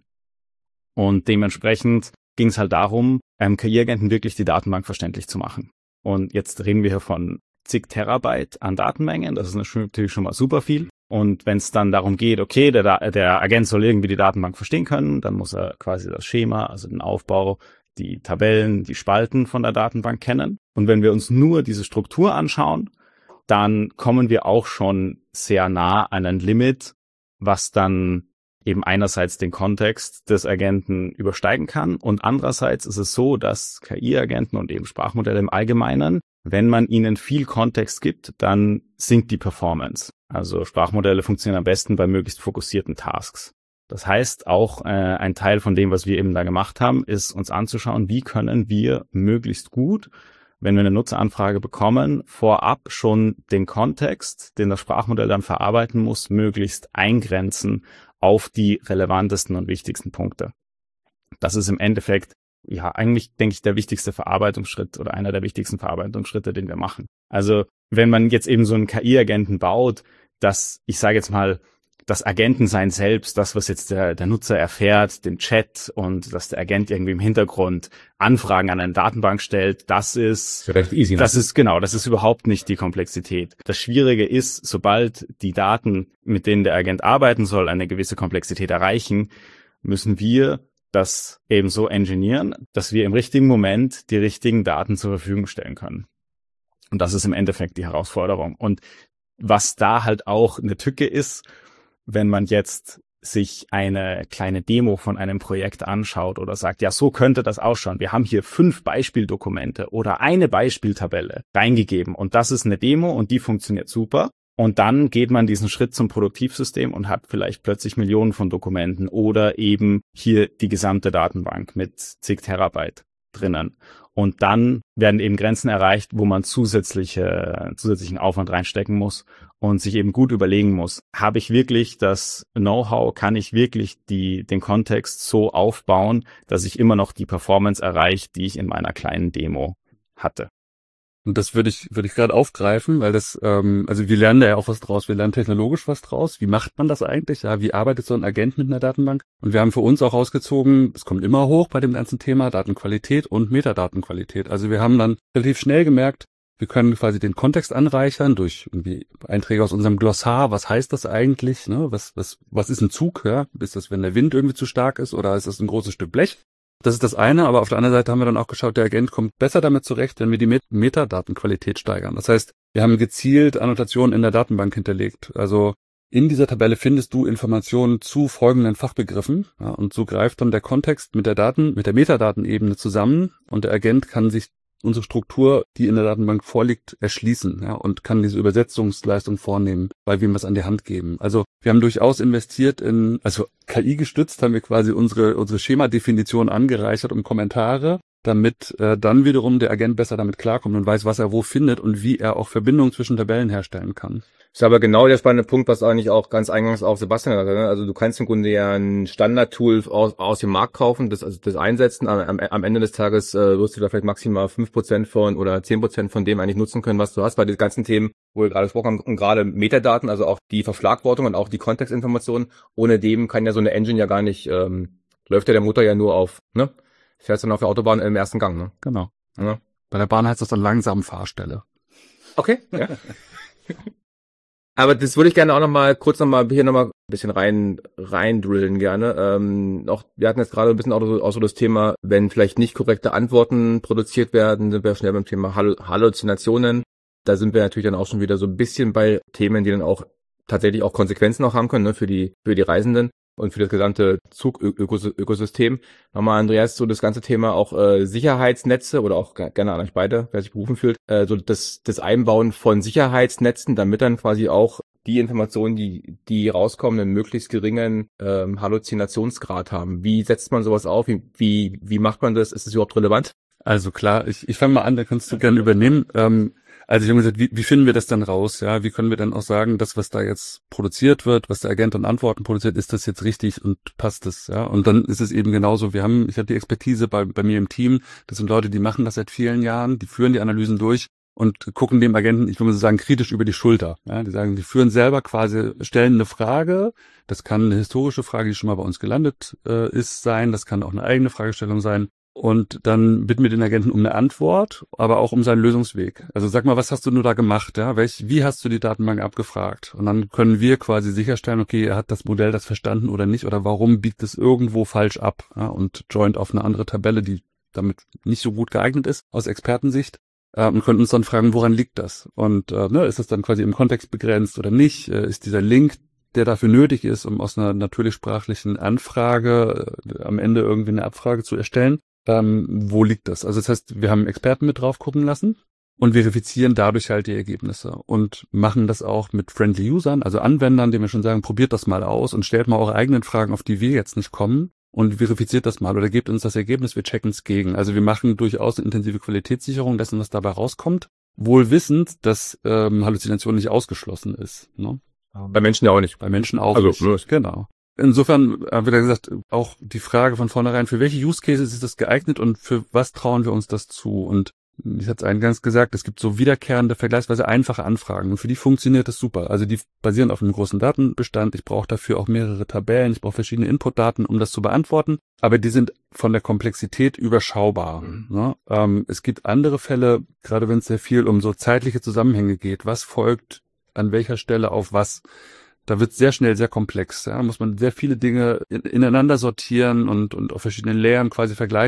Und dementsprechend ging es halt darum, einem KI-Agenten wirklich die Datenbank verständlich zu machen. Und jetzt reden wir hier von zig Terabyte an Datenmengen, das ist natürlich schon mal super viel. Und wenn es dann darum geht, okay, der Agent soll irgendwie die Datenbank verstehen können, dann muss er quasi das Schema, also den Aufbau, die Tabellen, die Spalten von der Datenbank kennen. Und wenn wir uns nur diese Struktur anschauen, dann kommen wir auch schon sehr nah an ein Limit, was dann eben einerseits den Kontext des Agenten übersteigen kann und andererseits ist es so, dass KI-Agenten und eben Sprachmodelle im Allgemeinen, wenn man ihnen viel Kontext gibt, dann sinkt die Performance. Also Sprachmodelle funktionieren am besten bei möglichst fokussierten Tasks. Das heißt, auch ein Teil von dem, was wir eben da gemacht haben, ist uns anzuschauen, wie können wir möglichst gut, wenn wir eine Nutzeranfrage bekommen, vorab schon den Kontext, den das Sprachmodell dann verarbeiten muss, möglichst eingrenzen auf die relevantesten und wichtigsten Punkte. Das ist im Endeffekt, ja, eigentlich denke ich, der wichtigste Verarbeitungsschritt oder einer der wichtigsten Verarbeitungsschritte, den wir machen. Also wenn man jetzt eben so einen KI-Agenten baut, dass, ich sage jetzt mal, das Agentensein selbst, das, was jetzt der Nutzer erfährt, den Chat und dass der Agent irgendwie im Hintergrund Anfragen an eine Datenbank stellt, das ist recht easy. Ne? Das ist überhaupt nicht die Komplexität. Das Schwierige ist, sobald die Daten, mit denen der Agent arbeiten soll, eine gewisse Komplexität erreichen, müssen wir das eben so engineeren, dass wir im richtigen Moment die richtigen Daten zur Verfügung stellen können. Und das ist im Endeffekt die Herausforderung. Und was da halt auch eine Tücke ist, wenn man jetzt sich eine kleine Demo von einem Projekt anschaut oder sagt, ja, so könnte das ausschauen. Wir haben hier 5 Beispieldokumente oder eine Beispieltabelle reingegeben und das ist eine Demo und die funktioniert super. Und dann geht man diesen Schritt zum Produktivsystem und hat vielleicht plötzlich Millionen von Dokumenten oder eben hier die gesamte Datenbank mit zig Terabyte drinnen. Und dann werden eben Grenzen erreicht, wo man zusätzlichen Aufwand reinstecken muss und sich eben gut überlegen muss, habe ich wirklich das Know-how, kann ich wirklich den Kontext so aufbauen, dass ich immer noch die Performance erreiche, die ich in meiner kleinen Demo hatte. Und das würde ich gerade aufgreifen, weil das, also wir lernen da ja auch was draus. Wir lernen technologisch was draus. Wie macht man das eigentlich? Ja, wie arbeitet so ein Agent mit einer Datenbank? Und wir haben für uns auch rausgezogen, es kommt immer hoch bei dem ganzen Thema Datenqualität und Metadatenqualität. Also wir haben dann relativ schnell gemerkt, wir können quasi den Kontext anreichern durch irgendwie Einträge aus unserem Glossar. Was heißt das eigentlich? Ne? Was ist ein Zug? Ja? Ist das, wenn der Wind irgendwie zu stark ist oder ist das ein großes Stück Blech? Das ist das eine, aber auf der anderen Seite haben wir dann auch geschaut, der Agent kommt besser damit zurecht, wenn wir die Metadatenqualität steigern. Das heißt, wir haben gezielt Annotationen in der Datenbank hinterlegt. Also in dieser Tabelle findest du Informationen zu folgenden Fachbegriffen, ja, und so greift dann der Kontext mit der Metadatenebene zusammen und der Agent kann sich unsere Struktur, die in der Datenbank vorliegt, erschließen, ja, und kann diese Übersetzungsleistung vornehmen, weil wir ihm was an die Hand geben. Also wir haben durchaus investiert also KI gestützt haben wir quasi unsere Schemadefinition angereichert um Kommentare, damit dann wiederum der Agent besser damit klarkommt und weiß, was er wo findet und wie er auch Verbindungen zwischen Tabellen herstellen kann. Ist aber genau der spannende Punkt, was eigentlich auch ganz eingangs auch Sebastian hatte. Ne? Also du kannst im Grunde ja ein Standard-Tool aus dem Markt kaufen, das einsetzen. Am Ende des Tages wirst du da vielleicht maximal 5% von oder 10% von dem eigentlich nutzen können, was du hast. Bei den ganzen Themen, wo wir gerade gesprochen haben, und gerade Metadaten, also auch die Verschlagwortung und auch die Kontextinformationen, ohne dem kann ja so eine Engine ja gar nicht, läuft ja der Motor ja nur auf, ne? Fährst dann auf der Autobahn im ersten Gang, ne? Genau. Ja. Bei der Bahn heißt das dann langsam Fahrstelle. Okay, ja. Aber das würde ich gerne auch hier nochmal ein bisschen reindrillen gerne. Wir hatten jetzt gerade ein bisschen auch so das Thema, wenn vielleicht nicht korrekte Antworten produziert werden, sind wir schnell beim Thema Halluzinationen. Da sind wir natürlich dann auch schon wieder so ein bisschen bei Themen, die dann auch tatsächlich auch Konsequenzen auch haben können, ne, für die Reisenden und für das gesamte Zugökosystem. Nochmal, Andreas, so das ganze Thema auch Sicherheitsnetze oder auch gerne an euch beide, wer sich berufen fühlt, so das Einbauen von Sicherheitsnetzen, damit dann quasi auch die Informationen, die rauskommen, einen möglichst geringen Halluzinationsgrad haben. Wie setzt man sowas auf? Wie macht man das? Ist es überhaupt relevant? Also klar, ich fange mal an, da kannst du gerne übernehmen. Also ich habe gesagt, wie finden wir das dann raus? Ja, wie können wir dann auch sagen, das, was da jetzt produziert wird, was der Agent an Antworten produziert, ist das jetzt richtig und passt es? Ja, und dann ist es eben genauso. Ich habe die Expertise bei mir im Team. Das sind Leute, die machen das seit vielen Jahren, die führen die Analysen durch und gucken dem Agenten, ich würde mal sagen, kritisch über die Schulter. Ja, die sagen, die führen selber quasi, stellen eine Frage. Das kann eine historische Frage, die schon mal bei uns gelandet ist, sein. Das kann auch eine eigene Fragestellung sein. Und dann bitten wir den Agenten um eine Antwort, aber auch um seinen Lösungsweg. Also sag mal, was hast du nur da gemacht? Ja? Wie hast du die Datenbank abgefragt? Und dann können wir quasi sicherstellen, okay, hat das Modell das verstanden oder nicht? Oder warum biegt es irgendwo falsch ab? Ja? Und joint auf eine andere Tabelle, die damit nicht so gut geeignet ist, aus Expertensicht. Und können uns dann fragen, woran liegt das? Und ist das dann quasi im Kontext begrenzt oder nicht? Ist dieser Link, der dafür nötig ist, um aus einer natürlich sprachlichen Anfrage am Ende irgendwie eine Abfrage zu erstellen? Wo liegt das? Also das heißt, wir haben Experten mit drauf gucken lassen und verifizieren dadurch halt die Ergebnisse und machen das auch mit friendly Usern, also Anwendern, denen wir schon sagen, probiert das mal aus und stellt mal eure eigenen Fragen, auf die wir jetzt nicht kommen und verifiziert das mal oder gebt uns das Ergebnis, wir checken es gegen. Also wir machen durchaus eine intensive Qualitätssicherung dessen, was dabei rauskommt, wohl wissend, dass Halluzination nicht ausgeschlossen ist. Ne? Bei Menschen ja auch nicht. Bei Menschen auch nicht. Genau. Insofern wird er gesagt, auch die Frage von vornherein, für welche Use Cases ist das geeignet und für was trauen wir uns das zu? Und ich hatte es eingangs gesagt, es gibt so wiederkehrende, vergleichsweise einfache Anfragen und für die funktioniert das super. Also die basieren auf einem großen Datenbestand. Ich brauche dafür auch mehrere Tabellen, ich brauche verschiedene Inputdaten, um das zu beantworten. Aber die sind von der Komplexität überschaubar. Ne? Es gibt andere Fälle, gerade wenn es sehr viel um so zeitliche Zusammenhänge geht. Was folgt an welcher Stelle auf was? Da wird sehr schnell sehr komplex. Ja? Da muss man sehr viele Dinge ineinander sortieren und auf verschiedenen Layern quasi vergleichen.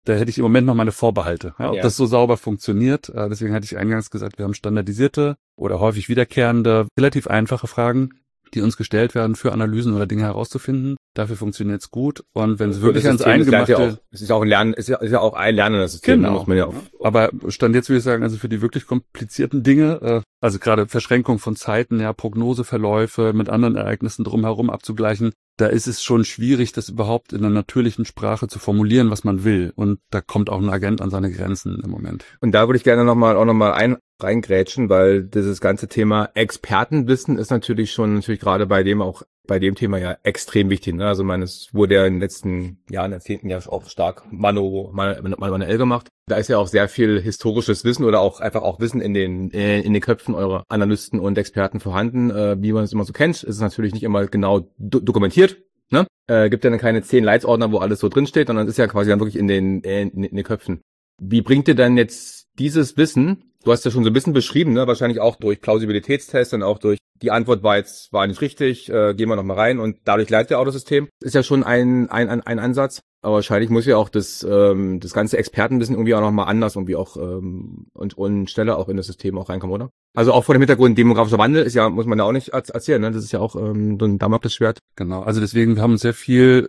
Da hätte ich im Moment noch meine Vorbehalte, ob das so sauber funktioniert. Deswegen hatte ich eingangs gesagt, wir haben standardisierte oder häufig wiederkehrende, relativ einfache Fragen, die uns gestellt werden für Analysen oder Dinge herauszufinden. Dafür funktioniert es gut. Und wenn es wirklich ans Eingemachte... Es ist ja auch ein Lernen, ist ja auch ein lernendes System. Genau. Muss man ja Aber Stand jetzt würde ich sagen, also für die wirklich komplizierten Dinge, also gerade Verschränkung von Zeiten, ja, Prognoseverläufe mit anderen Ereignissen drumherum abzugleichen, da ist es schon schwierig, das überhaupt in einer natürlichen Sprache zu formulieren, was man will. Und da kommt auch ein Agent an seine Grenzen im Moment. Und da würde ich gerne nochmal reingrätschen, weil dieses ganze Thema Expertenwissen ist natürlich gerade bei dem Thema ja extrem wichtig. Ne? Also es wurde ja in den letzten Jahren, Jahrzehnten ja auch stark manuell gemacht. Da ist ja auch sehr viel historisches Wissen oder auch einfach auch Wissen in den Köpfen eurer Analysten und Experten vorhanden. Wie man es immer so kennt, ist es natürlich nicht immer genau dokumentiert. Ne? Gibt ja dann keine 10 Leitsordner, wo alles so drinsteht, sondern es ist ja quasi dann wirklich in den Köpfen. Wie bringt ihr dann jetzt dieses Wissen? Du hast ja schon so ein bisschen beschrieben, ne? Wahrscheinlich auch durch Plausibilitätstests und auch durch die Antwort war nicht richtig, gehen wir nochmal rein und dadurch leitet der Autosystem. Ist ja schon ein Ansatz. Aber wahrscheinlich muss ja auch das ganze Expertenwissen irgendwie auch nochmal anders irgendwie auch und schneller auch in das System auch reinkommen, oder? Also auch vor dem Hintergrund demografischer Wandel ist ja, muss man ja auch nicht erzählen, ne? Das ist ja auch so ein Damoklesschwert. Genau, also deswegen, wir haben uns sehr viel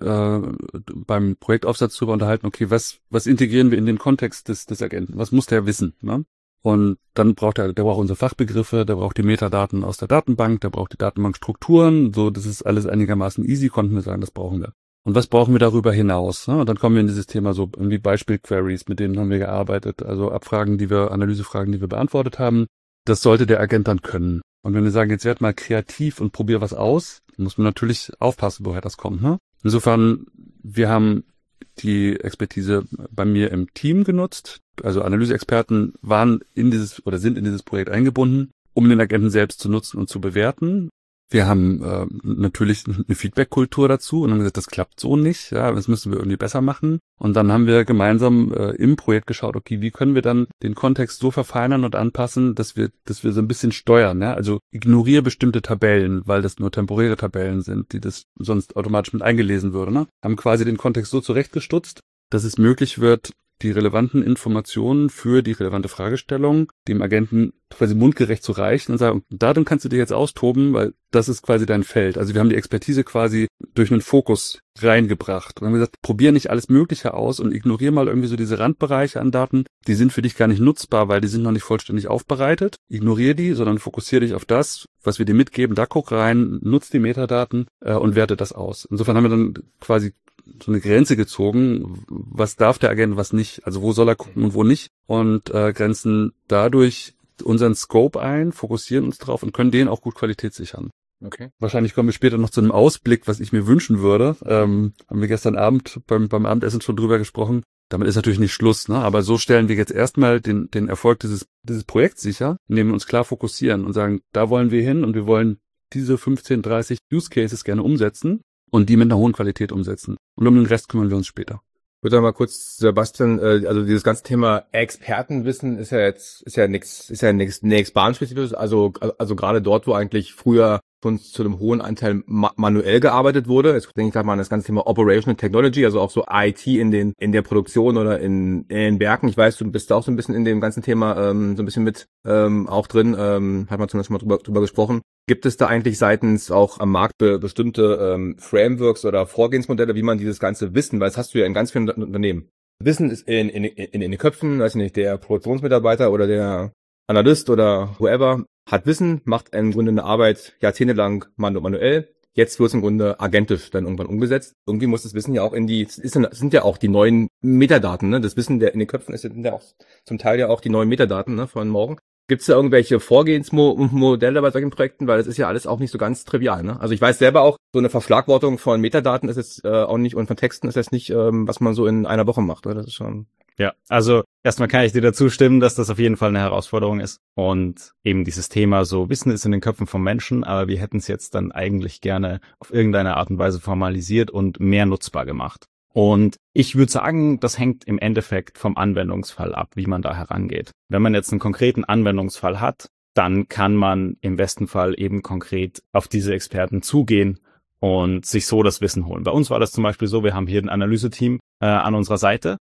beim Projektaufsatz darüber unterhalten, okay, was integrieren wir in den Kontext des Agenten? Was muss der wissen, ne? Und dann braucht der braucht unsere Fachbegriffe, der braucht die Metadaten aus der Datenbank, der braucht die Datenbankstrukturen, so, das ist alles einigermaßen easy, konnten wir sagen, das brauchen wir. Und was brauchen wir darüber hinaus? Und dann kommen wir in dieses Thema so irgendwie Beispielqueries, mit denen haben wir gearbeitet, also Analysefragen, die wir beantwortet haben. Das sollte der Agent dann können. Und wenn wir sagen, jetzt werd mal kreativ und probier was aus, muss man natürlich aufpassen, woher das kommt. Ne? Insofern, wir haben die Expertise bei mir im Team genutzt. Also Analyseexperten sind in dieses Projekt eingebunden, um den Agenten selbst zu nutzen und zu bewerten. Wir haben natürlich eine Feedback-Kultur dazu und haben gesagt, das klappt so nicht, ja, das müssen wir irgendwie besser machen. Und dann haben wir gemeinsam im Projekt geschaut, okay, wie können wir dann den Kontext so verfeinern und anpassen, dass wir so ein bisschen steuern, ja? Also ignoriere bestimmte Tabellen, weil das nur temporäre Tabellen sind, die das sonst automatisch mit eingelesen würde, ne? Haben quasi den Kontext so zurechtgestutzt, dass es möglich wird, die relevanten Informationen für die relevante Fragestellung dem Agenten quasi mundgerecht zu reichen und sagen, darin kannst du dir jetzt austoben, weil das ist quasi dein Feld. Also wir haben die Expertise quasi durch einen Fokus reingebracht. Und haben gesagt, probier nicht alles Mögliche aus und ignoriere mal irgendwie so diese Randbereiche an Daten, die sind für dich gar nicht nutzbar, weil die sind noch nicht vollständig aufbereitet. Ignoriere die, sondern fokussiere dich auf das, was wir dir mitgeben. Da guck rein, nutz die Metadaten und werte das aus. Insofern haben wir dann quasi so eine Grenze gezogen, was darf der Agent, was nicht, also wo soll er gucken und wo nicht, und grenzen dadurch unseren Scope ein, fokussieren uns drauf und können den auch gut Qualität sichern. Okay. Wahrscheinlich kommen wir später noch zu einem Ausblick, was ich mir wünschen würde. Haben wir gestern Abend beim Abendessen schon drüber gesprochen. Damit ist natürlich nicht Schluss, ne? Aber so stellen wir jetzt erstmal den Erfolg dieses Projekts sicher, indem wir uns klar fokussieren und sagen, da wollen wir hin und wir wollen diese 15, 30 Use Cases gerne umsetzen und die mit einer hohen Qualität umsetzen. Und um den Rest kümmern wir uns später. Ich würde mal kurz, Sebastian, also dieses ganze Thema Expertenwissen ist ja nichts bahnspezifisches, also gerade dort, wo eigentlich früher schon zu einem hohen Anteil manuell gearbeitet wurde. Jetzt denke ich gerade mal an das ganze Thema Operational Technology, also auch so IT in der Produktion oder in Werken. Ich weiß, du bist da auch so ein bisschen in dem ganzen Thema so ein bisschen mit auch drin, hat man zumindest schon mal drüber gesprochen. Gibt es da eigentlich seitens auch am Markt bestimmte Frameworks oder Vorgehensmodelle, wie man dieses ganze Wissen, weil das hast du ja in ganz vielen Unternehmen. Wissen ist in den Köpfen, weiß ich nicht, der Produktionsmitarbeiter oder der Analyst oder whoever hat Wissen, macht im Grunde eine Arbeit jahrzehntelang manuell. Jetzt wird es im Grunde agentisch dann irgendwann umgesetzt. Irgendwie muss das Wissen ja auch sind ja auch die neuen Metadaten, ne? Das Wissen, der in den Köpfen sind ja auch zum Teil ja auch die neuen Metadaten, ne, von morgen. Gibt es da irgendwelche Vorgehensmodelle bei solchen Projekten? Weil das ist ja alles auch nicht so ganz trivial, ne? Also ich weiß selber auch, so eine Verschlagwortung von Metadaten ist jetzt auch nicht, und von Texten ist jetzt nicht, was man so in einer Woche macht, oder? Das ist schon... Ja, also erstmal kann ich dir dazu stimmen, dass das auf jeden Fall eine Herausforderung ist. Und eben dieses Thema so, Wissen ist in den Köpfen von Menschen, aber wir hätten es jetzt dann eigentlich gerne auf irgendeine Art und Weise formalisiert und mehr nutzbar gemacht. Und ich würde sagen, das hängt im Endeffekt vom Anwendungsfall ab, wie man da herangeht. Wenn man jetzt einen konkreten Anwendungsfall hat, dann kann man im besten Fall eben konkret auf diese Experten zugehen und sich so das Wissen holen. Bei uns war das zum Beispiel so, wir haben hier ein Analyseteam an unserer Seite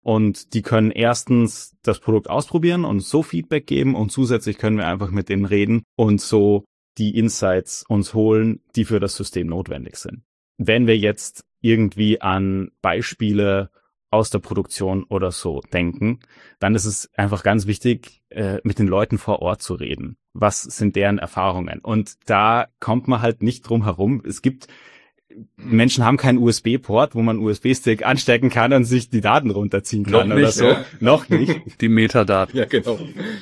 und die können erstens das Produkt ausprobieren und so Feedback geben und zusätzlich können wir einfach mit denen reden und so die Insights uns holen, die für das System notwendig sind. Wenn wir jetzt irgendwie an Beispiele aus der Produktion oder so denken, dann ist es einfach ganz wichtig, mit den Leuten vor Ort zu reden. Was sind deren Erfahrungen? Und da kommt man halt nicht drum herum. Menschen haben keinen USB-Port, wo man einen USB-Stick anstecken kann und sich die Daten runterziehen kann Noch nicht, oder so. ja. Noch nicht. Die Metadaten. Ja, genau.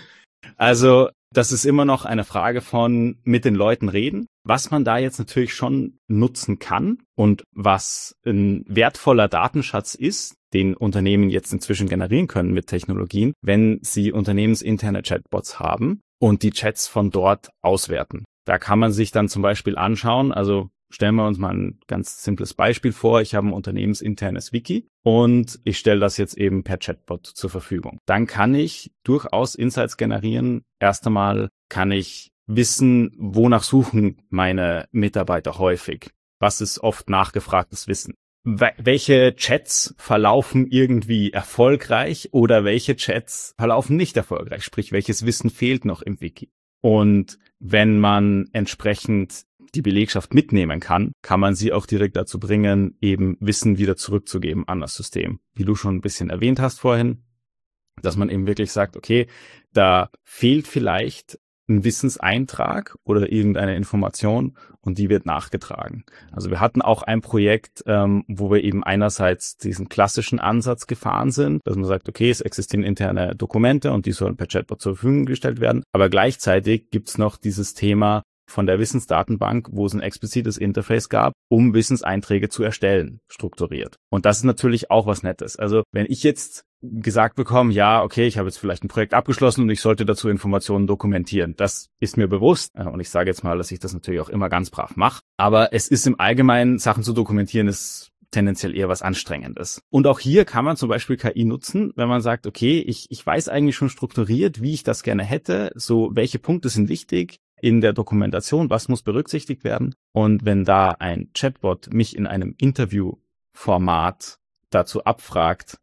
Also das ist immer noch eine Frage von mit den Leuten reden. Was man da jetzt natürlich schon nutzen kann und was ein wertvoller Datenschatz ist, den Unternehmen jetzt inzwischen generieren können mit Technologien, wenn sie unternehmensinterne Chatbots haben und die Chats von dort auswerten. Da kann man sich dann zum Beispiel anschauen, also stellen wir uns mal ein ganz simples Beispiel vor. Ich habe ein unternehmensinternes Wiki und ich stelle das jetzt eben per Chatbot zur Verfügung. Dann kann ich durchaus Insights generieren. Erst einmal kann ich wissen, wonach suchen meine Mitarbeiter häufig. Was ist oft nachgefragtes Wissen? Welche Chats verlaufen irgendwie erfolgreich oder welche Chats verlaufen nicht erfolgreich? Sprich, welches Wissen fehlt noch im Wiki? Und wenn man entsprechend die Belegschaft mitnehmen kann, kann man sie auch direkt dazu bringen, eben Wissen wieder zurückzugeben an das System. Wie du schon ein bisschen erwähnt hast vorhin, dass man eben wirklich sagt, okay, da fehlt vielleicht ein Wissenseintrag oder irgendeine Information und die wird nachgetragen. Also wir hatten auch ein Projekt, wo wir eben einerseits diesen klassischen Ansatz gefahren sind, dass man sagt, okay, es existieren interne Dokumente und die sollen per Chatbot zur Verfügung gestellt werden, aber gleichzeitig gibt's noch dieses Thema von der Wissensdatenbank, wo es ein explizites Interface gab, um Wissenseinträge zu erstellen, strukturiert. Und das ist natürlich auch was Nettes. Also wenn ich jetzt gesagt bekomme, ja, okay, ich habe jetzt vielleicht ein Projekt abgeschlossen und ich sollte dazu Informationen dokumentieren. Das ist mir bewusst und ich sage jetzt mal, dass ich das natürlich auch immer ganz brav mache. Aber es ist im Allgemeinen, Sachen zu dokumentieren, ist tendenziell eher was Anstrengendes. Und auch hier kann man zum Beispiel KI nutzen, wenn man sagt, okay, ich weiß eigentlich schon strukturiert, wie ich das gerne hätte, so welche Punkte sind wichtig in der Dokumentation, was muss berücksichtigt werden. Und wenn da ein Chatbot mich in einem Interviewformat dazu abfragt,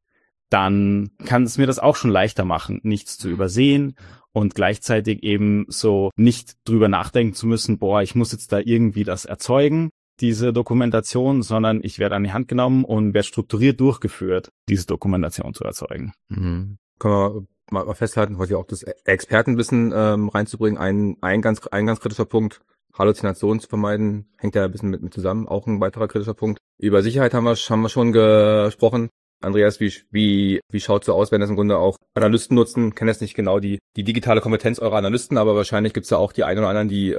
dann kann es mir das auch schon leichter machen, nichts zu übersehen und gleichzeitig eben so nicht drüber nachdenken zu müssen, ich muss jetzt da irgendwie das erzeugen, diese Dokumentation, sondern ich werde an die Hand genommen und werde strukturiert durchgeführt, diese Dokumentation zu erzeugen. Mhm. Können wir mal festhalten, heute auch das Expertenwissen reinzubringen. Ein ganz kritischer Punkt, Halluzinationen zu vermeiden, hängt ja ein bisschen mit zusammen, auch ein weiterer kritischer Punkt. Über Sicherheit haben wir schon gesprochen. Andreas, wie schaut's so aus, wenn das im Grunde auch Analysten nutzen? Kenne jetzt nicht genau die digitale Kompetenz eurer Analysten, aber wahrscheinlich gibt's ja auch die einen oder anderen, die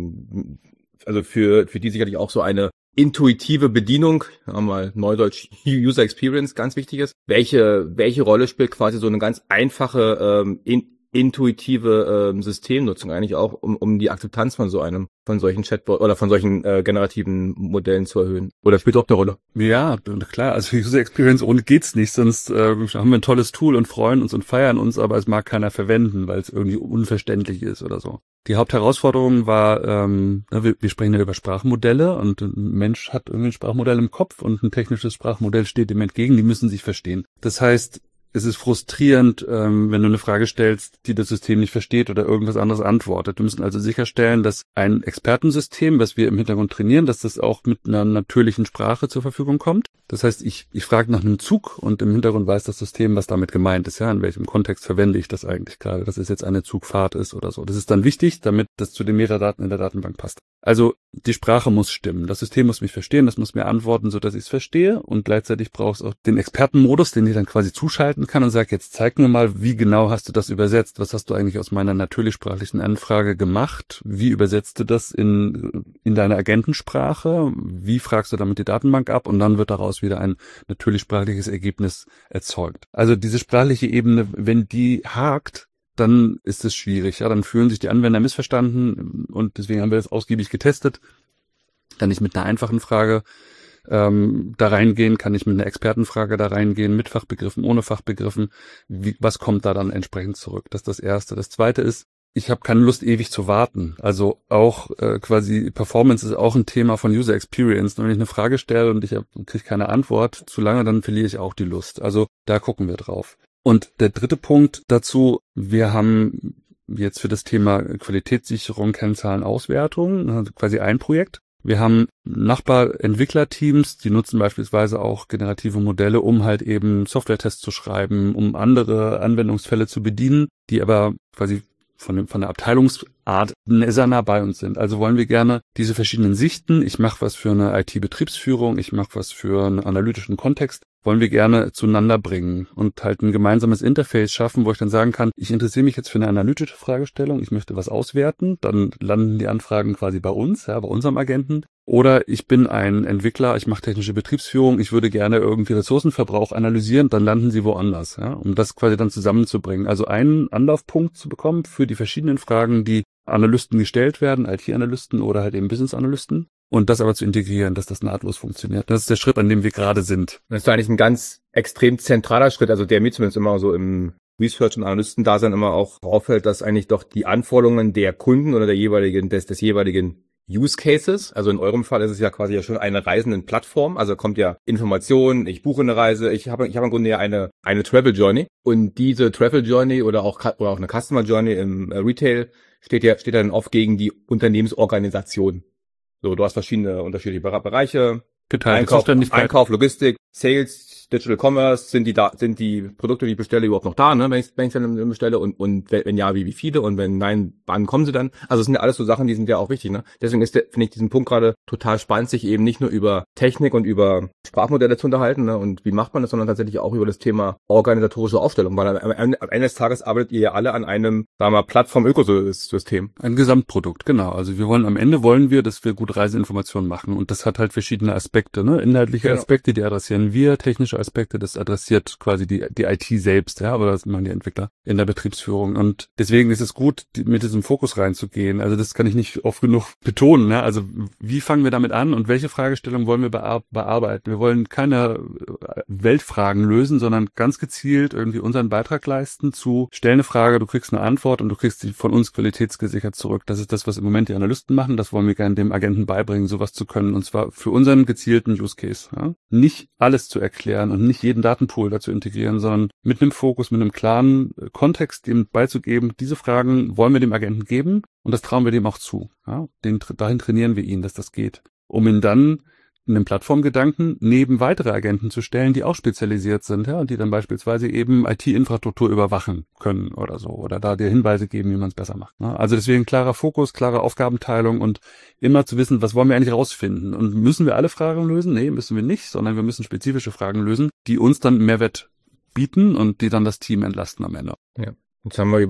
also für die sicherlich auch so eine intuitive Bedienung, mal Neudeutsch User Experience, ganz wichtig ist. Welche Rolle spielt quasi so eine ganz einfache intuitive Systemnutzung eigentlich auch, um die Akzeptanz von solchen Chatbot oder von solchen generativen Modellen zu erhöhen? Oder spielt auch eine Rolle? Ja, klar, also User Experience ohne geht's nicht, sonst haben wir ein tolles Tool und freuen uns und feiern uns, aber es mag keiner verwenden, weil es irgendwie unverständlich ist oder so. Die Hauptherausforderung war, wir sprechen ja über Sprachmodelle und ein Mensch hat irgendwie ein Sprachmodell im Kopf und ein technisches Sprachmodell steht dem entgegen, die müssen sich verstehen. Das heißt, es ist frustrierend, wenn du eine Frage stellst, die das System nicht versteht oder irgendwas anderes antwortet. Wir müssen also sicherstellen, dass ein Expertensystem, was wir im Hintergrund trainieren, dass das auch mit einer natürlichen Sprache zur Verfügung kommt. Das heißt, ich frage nach einem Zug und im Hintergrund weiß das System, was damit gemeint ist. Ja, in welchem Kontext verwende ich das eigentlich gerade, dass es jetzt eine Zugfahrt ist oder so. Das ist dann wichtig, damit das zu den Metadaten in der Datenbank passt. Also die Sprache muss stimmen. Das System muss mich verstehen, das muss mir antworten, so dass ich es verstehe. Und gleichzeitig braucht es auch den Expertenmodus, den ich dann quasi zuschalten kann und sage, jetzt zeig mir mal, wie genau hast du das übersetzt? Was hast du eigentlich aus meiner natürlichsprachlichen Anfrage gemacht? Wie übersetzt du das in deine Agentensprache? Wie fragst du damit die Datenbank ab? Und dann wird daraus wieder ein natürlichsprachliches Ergebnis erzeugt. Also diese sprachliche Ebene, wenn die hakt, dann ist es schwierig. Ja, dann fühlen sich die Anwender missverstanden und deswegen haben wir das ausgiebig getestet. Kann ich mit einer einfachen Frage da reingehen, kann ich mit einer Expertenfrage da reingehen, mit Fachbegriffen, ohne Fachbegriffen. Was kommt da dann entsprechend zurück? Das ist das Erste. Das Zweite ist, ich habe keine Lust, ewig zu warten. Also auch quasi Performance ist auch ein Thema von User Experience. Und wenn ich eine Frage stelle und ich kriege keine Antwort zu lange, dann verliere ich auch die Lust. Also da gucken wir drauf. Und der dritte Punkt dazu, wir haben jetzt für das Thema Qualitätssicherung, Kennzahlen, Auswertung, also quasi ein Projekt. Wir haben Nachbarentwicklerteams, die nutzen beispielsweise auch generative Modelle, um halt eben Software-Tests zu schreiben, um andere Anwendungsfälle zu bedienen, die aber quasi von der Abteilungsart sehr nah bei uns sind. Also wollen wir gerne diese verschiedenen Sichten, ich mache was für eine IT-Betriebsführung, ich mache was für einen analytischen Kontext, wollen wir gerne zueinander bringen und halt ein gemeinsames Interface schaffen, wo ich dann sagen kann, ich interessiere mich jetzt für eine analytische Fragestellung, ich möchte was auswerten, dann landen die Anfragen quasi bei uns, ja, bei unserem Agenten. Oder ich bin ein Entwickler, ich mache technische Betriebsführung, ich würde gerne irgendwie Ressourcenverbrauch analysieren, dann landen sie woanders, ja, um das quasi dann zusammenzubringen. Also einen Anlaufpunkt zu bekommen für die verschiedenen Fragen, die Analysten gestellt werden, IT-Analysten oder halt eben Business-Analysten. Und das aber zu integrieren, dass das nahtlos funktioniert. Das ist der Schritt, an dem wir gerade sind. Das ist eigentlich ein ganz extrem zentraler Schritt, also der mir zumindest immer so im Research- und Analystendasein immer auch auffällt, dass eigentlich doch die Anforderungen der Kunden oder des jeweiligen Use Cases, also in eurem Fall ist es ja quasi ja schon eine Reisendenplattform, also kommt ja Information, ich buche eine Reise, ich habe im Grunde ja eine Travel Journey und diese Travel Journey oder auch eine Customer Journey im Retail steht ja dann oft gegen die Unternehmensorganisation. So, du hast unterschiedliche Bereiche, Einkauf, Logistik, Sales, Digital Commerce, sind die Produkte, die ich bestelle, überhaupt noch da, ne, wenn ich dann bestelle und wenn ja, wie viele und wenn nein, wann kommen sie dann? Also es sind ja alles so Sachen, die sind ja auch wichtig, ne? Deswegen finde ich diesen Punkt gerade total spannend, sich eben nicht nur über Technik und über Sprachmodelle zu unterhalten, ne, und wie macht man das, sondern tatsächlich auch über das Thema organisatorische Aufstellung, weil am Ende des Tages arbeitet ihr ja alle an einem, sagen wir mal, Plattform-Ökosystem. Ein Gesamtprodukt, genau. Also am Ende wollen wir, dass wir gut Reiseinformationen machen und das hat halt verschiedene Aspekte, ne? Inhaltliche Aspekte, die adressieren wir, technische Aspekte, das adressiert quasi die IT selbst, ja, aber das machen die Entwickler in der Betriebsführung und deswegen ist es gut, mit diesem Fokus reinzugehen. Also das kann ich nicht oft genug betonen, ne? Also wie fangen wir damit an und welche Fragestellungen wollen wir bearbeiten? Wir wollen keine Weltfragen lösen, sondern ganz gezielt irgendwie unseren Beitrag leisten zu, stell eine Frage, du kriegst eine Antwort und du kriegst sie von uns qualitätsgesichert zurück. Das ist das, was im Moment die Analysten machen, das wollen wir gerne dem Agenten beibringen, sowas zu können und zwar für unseren gezielten Use Case. Ja? Nicht alles zu erklären und nicht jeden Datenpool dazu integrieren, sondern mit einem Fokus, mit einem klaren Kontext dem beizugeben, diese Fragen wollen wir dem Agenten geben und das trauen wir dem auch zu. Ja? Dahin trainieren wir ihn, dass das geht, um ihn dann in dem Plattformgedanken neben weitere Agenten zu stellen, die auch spezialisiert sind, ja, und die dann beispielsweise eben IT-Infrastruktur überwachen können oder so, oder da dir Hinweise geben, wie man es besser macht. Ne? Also deswegen klarer Fokus, klare Aufgabenteilung und immer zu wissen, was wollen wir eigentlich rausfinden? Und müssen wir alle Fragen lösen? Nee, müssen wir nicht, sondern wir müssen spezifische Fragen lösen, die uns dann Mehrwert bieten und die dann das Team entlasten am Ende. Ja. Jetzt haben wir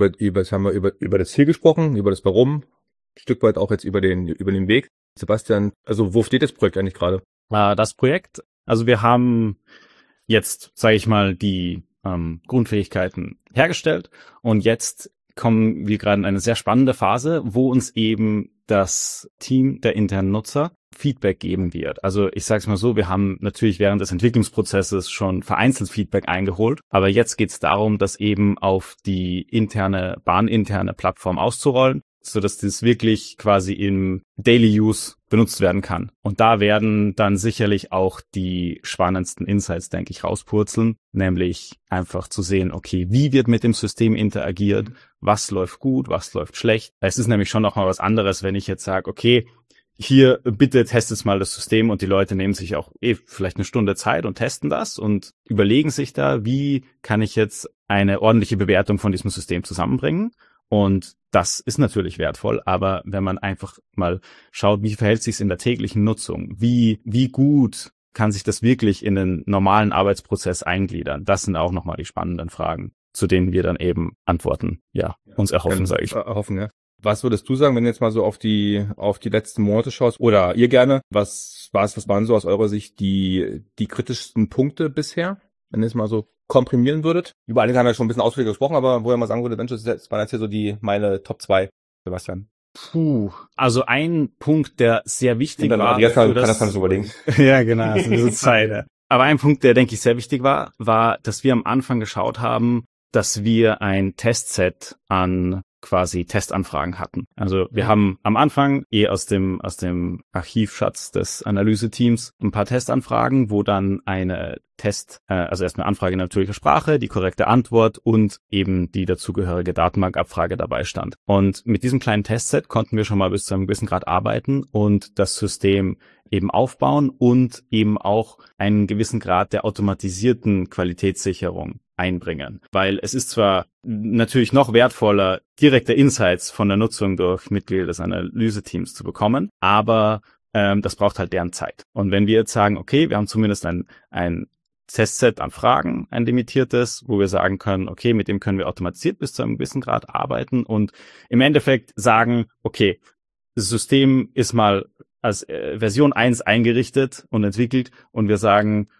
über das Ziel gesprochen, über das Warum, ein Stück weit auch jetzt über den Weg. Sebastian, also wo steht das Projekt eigentlich gerade? Das Projekt, also wir haben jetzt, sage ich mal, die Grundfähigkeiten hergestellt und jetzt kommen wir gerade in eine sehr spannende Phase, wo uns eben das Team der internen Nutzer Feedback geben wird. Also ich sage es mal so, wir haben natürlich während des Entwicklungsprozesses schon vereinzelt Feedback eingeholt, aber jetzt geht es darum, das eben auf die bahninterne Plattform auszurollen, so dass das wirklich quasi im Daily Use benutzt werden kann. Und da werden dann sicherlich auch die spannendsten Insights, denke ich, rauspurzeln, nämlich einfach zu sehen, okay, wie wird mit dem System interagiert, was läuft gut, was läuft schlecht. Es ist nämlich schon noch mal was anderes, wenn ich jetzt sage, okay, hier bitte testet mal das System und die Leute nehmen sich auch vielleicht eine Stunde Zeit und testen das und überlegen sich da, wie kann ich jetzt eine ordentliche Bewertung von diesem System zusammenbringen. Und das ist natürlich wertvoll, aber wenn man einfach mal schaut, wie verhält sich es in der täglichen Nutzung, wie gut kann sich das wirklich in den normalen Arbeitsprozess eingliedern, das sind auch nochmal die spannenden Fragen, zu denen wir dann eben Antworten uns erhoffen, sage ich. Erhoffen, ja. Was würdest du sagen, wenn du jetzt mal so auf die letzten Monate schaust, oder ihr gerne, was waren so aus eurer Sicht die kritischsten Punkte bisher, wenn ihr es mal so komprimieren würdet? Über alle haben wir schon ein bisschen ausführlicher gesprochen, aber wo ihr mal sagen würdet, Mensch, das waren jetzt hier so meine Top 2, Sebastian. Also ein Punkt, der sehr wichtig war. Jetzt kann das so überlegen. Ja, genau, also diese Zeit. Ja. Aber ein Punkt, der, denke ich, sehr wichtig war, dass wir am Anfang geschaut haben, dass wir ein Testset an quasi Testanfragen hatten. Also wir haben am Anfang aus dem Archivschatz des Analyseteams ein paar Testanfragen, wo dann eine also erst eine Anfrage in natürlicher Sprache, die korrekte Antwort und eben die dazugehörige Datenbankabfrage dabei stand. Und mit diesem kleinen Testset konnten wir schon mal bis zu einem gewissen Grad arbeiten und das System eben aufbauen und eben auch einen gewissen Grad der automatisierten Qualitätssicherung einbringen. Weil es ist zwar natürlich noch wertvoller, direkte Insights von der Nutzung durch Mitglieder des Analyseteams zu bekommen, aber das braucht halt deren Zeit. Und wenn wir jetzt sagen, okay, wir haben zumindest ein Testset an Fragen, ein limitiertes, wo wir sagen können, okay, mit dem können wir automatisiert bis zu einem gewissen Grad arbeiten und im Endeffekt sagen, okay, das System ist mal als Version 1 eingerichtet und entwickelt und wir sagen,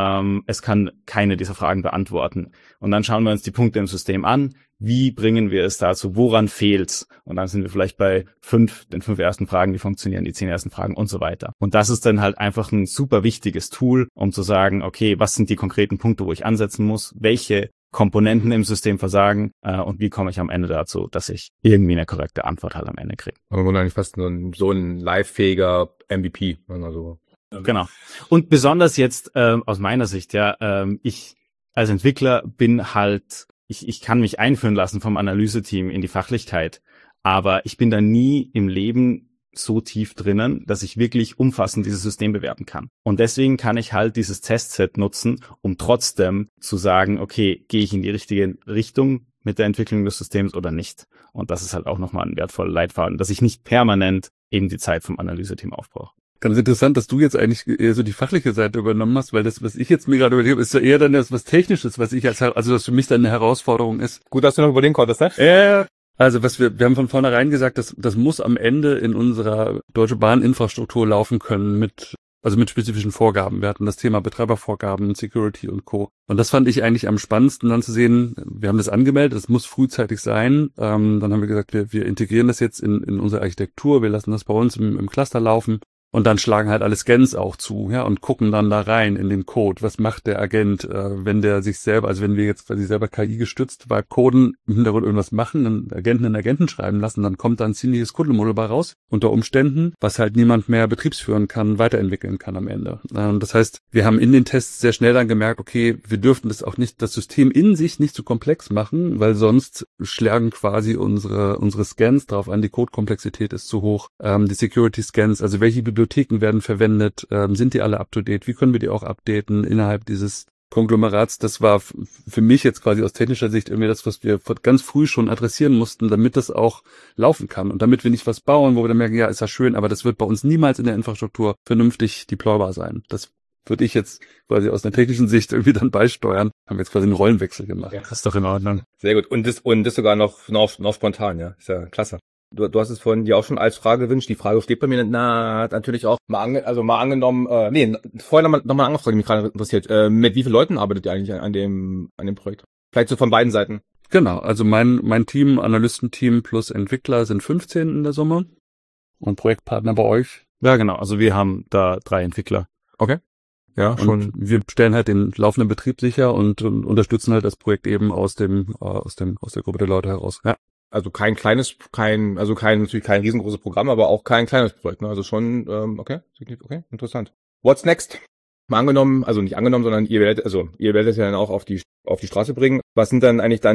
es kann keine dieser Fragen beantworten. Und dann schauen wir uns die Punkte im System an. Wie bringen wir es dazu? Woran fehlt's? Und dann sind wir vielleicht bei den 5 ersten Fragen, die funktionieren, die 10 ersten Fragen und so weiter. Und das ist dann halt einfach ein super wichtiges Tool, um zu sagen, okay, was sind die konkreten Punkte, wo ich ansetzen muss? Welche Komponenten im System versagen und wie komme ich am Ende dazu, dass ich irgendwie eine korrekte Antwort halt am Ende kriege. Aber eigentlich fast so ein live-fähiger MVP. Also. Genau. Und besonders jetzt aus meiner Sicht, ich als Entwickler bin halt, ich kann mich einführen lassen vom Analyseteam in die Fachlichkeit, aber ich bin da nie im Leben so tief drinnen, dass ich wirklich umfassend dieses System bewerten kann. Und deswegen kann ich halt dieses Testset nutzen, um trotzdem zu sagen, okay, gehe ich in die richtige Richtung mit der Entwicklung des Systems oder nicht? Und das ist halt auch nochmal ein wertvoller Leitfaden, dass ich nicht permanent eben die Zeit vom Analyseteam aufbrauche. Ganz interessant, dass du jetzt eigentlich eher so die fachliche Seite übernommen hast, weil das, was ich jetzt mir gerade überlege, ist ja eher dann das was Technisches, was ich also das für mich dann eine Herausforderung ist. Gut, dass du noch überlegen konntest, ne? Also wir haben von vornherein gesagt, das muss am Ende in unserer Deutsche Bahn-Infrastruktur laufen können mit spezifischen Vorgaben. Wir hatten das Thema Betreibervorgaben, Security und Co. Und das fand ich eigentlich am spannendsten dann zu sehen, wir haben das angemeldet, das muss frühzeitig sein. Dann haben wir gesagt, wir integrieren das jetzt in unsere Architektur, wir lassen das bei uns im Cluster laufen. Und dann schlagen halt alle Scans auch zu, ja, und gucken dann da rein in den Code. Was macht der Agent, wenn der sich selber, also wenn wir jetzt quasi selber KI gestützt bei Coden im Hintergrund irgendwas machen, einen Agenten schreiben lassen, dann kommt da ein ziemliches Kuddelmuddel bei raus, unter Umständen, was halt niemand mehr betriebsführen kann, weiterentwickeln kann am Ende. Das heißt, wir haben in den Tests sehr schnell dann gemerkt, okay, wir dürften das System in sich nicht zu komplex machen, weil sonst schlagen quasi unsere Scans drauf an, die Codekomplexität ist zu hoch, die Security-Scans, also welche Bibliotheken werden verwendet, sind die alle up-to-date, wie können wir die auch updaten innerhalb dieses Konglomerats? Das war für mich jetzt quasi aus technischer Sicht irgendwie das, was wir ganz früh schon adressieren mussten, damit das auch laufen kann und damit wir nicht was bauen, wo wir dann merken, ja, ist ja schön, aber das wird bei uns niemals in der Infrastruktur vernünftig deploybar sein. Das würde ich jetzt quasi aus einer technischen Sicht irgendwie dann beisteuern. Haben wir jetzt quasi einen Rollenwechsel gemacht. Ja, das ist doch in Ordnung. Sehr gut. Und das sogar noch spontan, ja. Ist ja klasse. Du hast es vorhin dir auch schon als Frage gewünscht. Die Frage steht bei mir natürlich auch mal angenommen, vorher noch mal eine andere Frage, die mich gerade interessiert. Mit wie vielen Leuten arbeitet ihr eigentlich an dem Projekt? Vielleicht so von beiden Seiten. Genau, also mein Team, Analystenteam plus Entwickler sind 15 in der Summe. Und Projektpartner bei euch? Ja, genau. Also wir haben da 3 Entwickler. Okay. Ja, schon. Und wir stellen halt den laufenden Betrieb sicher und unterstützen halt das Projekt eben aus der Gruppe der Leute heraus. Ja. Also natürlich kein riesengroßes Programm, aber auch kein kleines Projekt, ne? Also schon, okay, interessant. What's next? Mal angenommen, also nicht angenommen, sondern ihr werdet es ja dann auch auf die Straße bringen. Was sind dann eigentlich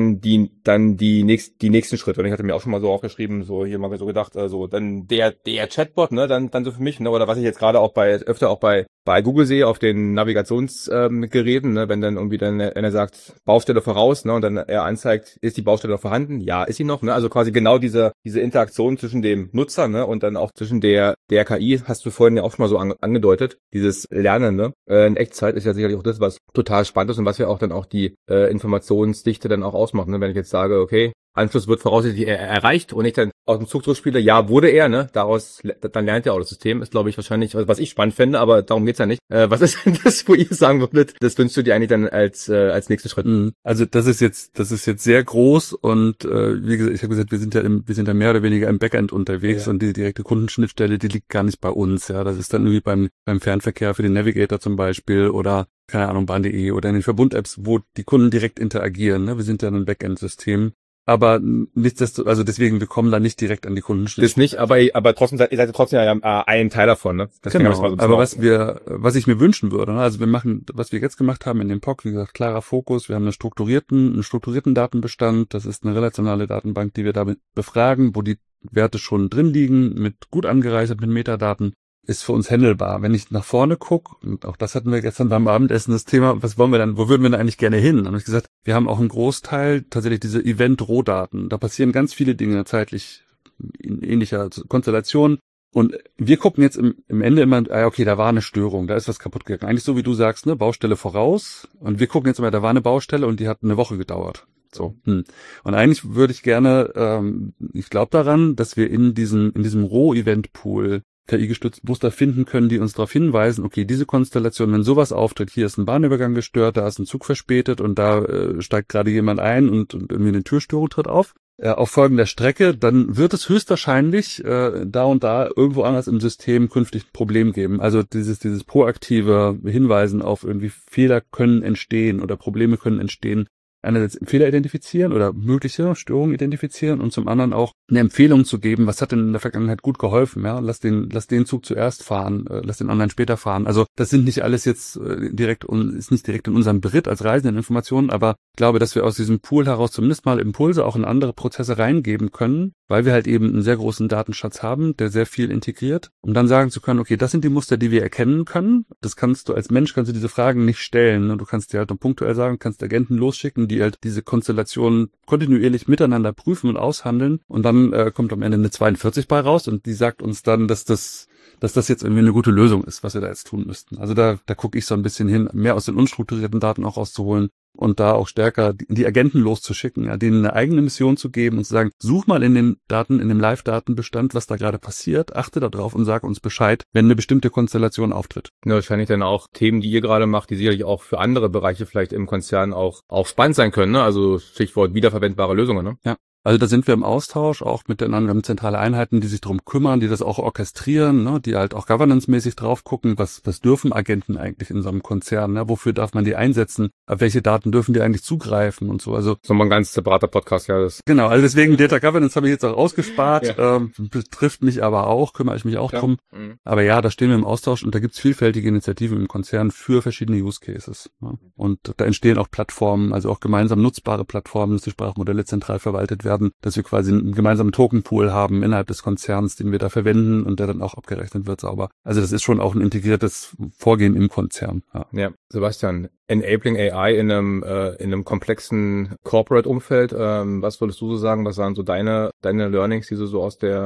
die nächsten Schritte? Und ich hatte mir auch schon mal so aufgeschrieben, so hier mal so gedacht, also dann der Chatbot, ne, dann so für mich, ne, oder was ich jetzt gerade auch öfter auch bei Google sehe auf den Navigationsgeräten, ne, wenn dann irgendwie er sagt Baustelle voraus, ne, und dann er anzeigt, ist die Baustelle noch vorhanden? Ja, ist sie noch, ne? Also quasi genau diese Interaktion zwischen dem Nutzer, ne, und dann auch zwischen der KI, hast du vorhin ja auch schon mal so angedeutet, dieses Lernen, ne, in Echtzeit ist ja sicherlich auch das, was total spannend ist und was ja auch dann auch die Informationsdichte dann auch ausmacht, ne? Wenn ich jetzt sage, okay, Anschluss wird voraussichtlich erreicht und ich dann aus dem Zug zurückspiele, ja, wurde er, ne? Dann lernt ja auch das System, ist, glaube ich, wahrscheinlich, was ich spannend fände, aber darum geht's ja nicht. Was ist denn das, wo ihr sagen würdet, das wünschst du dir eigentlich dann als nächsten Schritt? Also das ist jetzt sehr groß und wie gesagt, ich habe gesagt, wir sind ja mehr oder weniger im Backend unterwegs, ja. Und die direkte Kundenschnittstelle, die liegt gar nicht bei uns, ja. Das ist dann irgendwie beim Fernverkehr für den Navigator zum Beispiel oder keine Ahnung, Bahn.de oder in den Verbund-Apps, wo die Kunden direkt interagieren, ne? Wir sind ja ein Backend-System. Aber nichtsdestotrotz, also deswegen, wir kommen da nicht direkt an die Kundenschnittstelle. Das nicht, aber trotzdem ihr seid trotzdem ja ein Teil davon, ne? Deswegen Genau, aber was ich mir wünschen würde, ne? Also wir machen, was wir jetzt gemacht haben in dem POC, wie gesagt, klarer Fokus, wir haben einen strukturierten Datenbestand, das ist eine relationale Datenbank, die wir damit befragen, wo die Werte schon drin liegen, mit gut angereichert, mit Metadaten, ist für uns handelbar. Wenn ich nach vorne gucke, und auch das hatten wir gestern beim Abendessen, das Thema, wo würden wir denn eigentlich gerne hin? Dann habe ich gesagt, wir haben auch einen Großteil, tatsächlich diese Event-Rohdaten. Da passieren ganz viele Dinge zeitlich in ähnlicher Konstellation. Und wir gucken jetzt im Ende immer, okay, da war eine Störung, da ist was kaputt gegangen. Eigentlich so, wie du sagst, ne, Baustelle voraus. Und wir gucken jetzt immer, da war eine Baustelle und die hat eine Woche gedauert. So. Und eigentlich würde ich gerne, ich glaube daran, dass wir in diesem Roh-Event-Pool KI-gestützte Muster finden können, die uns darauf hinweisen, okay, diese Konstellation, wenn sowas auftritt, hier ist ein Bahnübergang gestört, da ist ein Zug verspätet und da steigt gerade jemand ein und irgendwie eine Türstörung tritt auf folgender Strecke, dann wird es höchstwahrscheinlich da und da irgendwo anders im System künftig ein Problem geben. Also dieses proaktive Hinweisen auf irgendwie Fehler können entstehen oder Probleme können entstehen, einerseits Fehler identifizieren oder mögliche Störungen identifizieren und zum anderen auch eine Empfehlung zu geben, was hat denn in der Vergangenheit gut geholfen, ja, lass den Zug zuerst fahren, lass den anderen später fahren. Also das sind nicht alles jetzt ist nicht direkt in unserem Beritt als Reisendeninformationen, aber ich glaube, dass wir aus diesem Pool heraus zumindest mal Impulse auch in andere Prozesse reingeben können, weil wir halt eben einen sehr großen Datenschatz haben, der sehr viel integriert, um dann sagen zu können, okay, das sind die Muster, die wir erkennen können. Das kannst du als Mensch, diese Fragen nicht stellen. Ne? Du kannst dir halt punktuell sagen, kannst Agenten losschicken, die halt diese Konstellationen kontinuierlich miteinander prüfen und aushandeln. Und dann kommt am Ende eine 42 bei raus und die sagt uns dann, dass das jetzt irgendwie eine gute Lösung ist, was wir da jetzt tun müssten. Also da gucke ich so ein bisschen hin, mehr aus den unstrukturierten Daten auch rauszuholen und da auch stärker die Agenten loszuschicken, ja, denen eine eigene Mission zu geben und zu sagen, such mal in den Daten, in dem Live-Datenbestand, was da gerade passiert, achte da drauf und sag uns Bescheid, wenn eine bestimmte Konstellation auftritt. Ja, wahrscheinlich dann auch Themen, die ihr gerade macht, die sicherlich auch für andere Bereiche vielleicht im Konzern auch spannend sein können, ne? Also Stichwort wiederverwendbare Lösungen, ne? Ja. Also da sind wir im Austausch, auch mit den anderen zentralen Einheiten, die sich darum kümmern, die das auch orchestrieren, ne, die halt auch governance-mäßig drauf gucken, was dürfen Agenten eigentlich in so einem Konzern, ne, wofür darf man die einsetzen, auf welche Daten dürfen die eigentlich zugreifen und so. Also das ist nochmal ein ganz separater Podcast, ja. Genau, also deswegen Data Governance habe ich jetzt auch ausgespart, betrifft mich aber auch, kümmere ich mich auch drum. Mhm. Aber ja, da stehen wir im Austausch und da gibt's vielfältige Initiativen im Konzern für verschiedene Use Cases. Ne? Und da entstehen auch Plattformen, also auch gemeinsam nutzbare Plattformen, dass die Sprachmodelle zentral verwaltet werden, dass wir quasi einen gemeinsamen Tokenpool haben innerhalb des Konzerns, den wir da verwenden und der dann auch abgerechnet wird sauber. Also das ist schon auch ein integriertes Vorgehen im Konzern. Ja, Sebastian, Enabling AI in einem komplexen Corporate-Umfeld, was würdest du so sagen, was waren so deine Learnings, die du so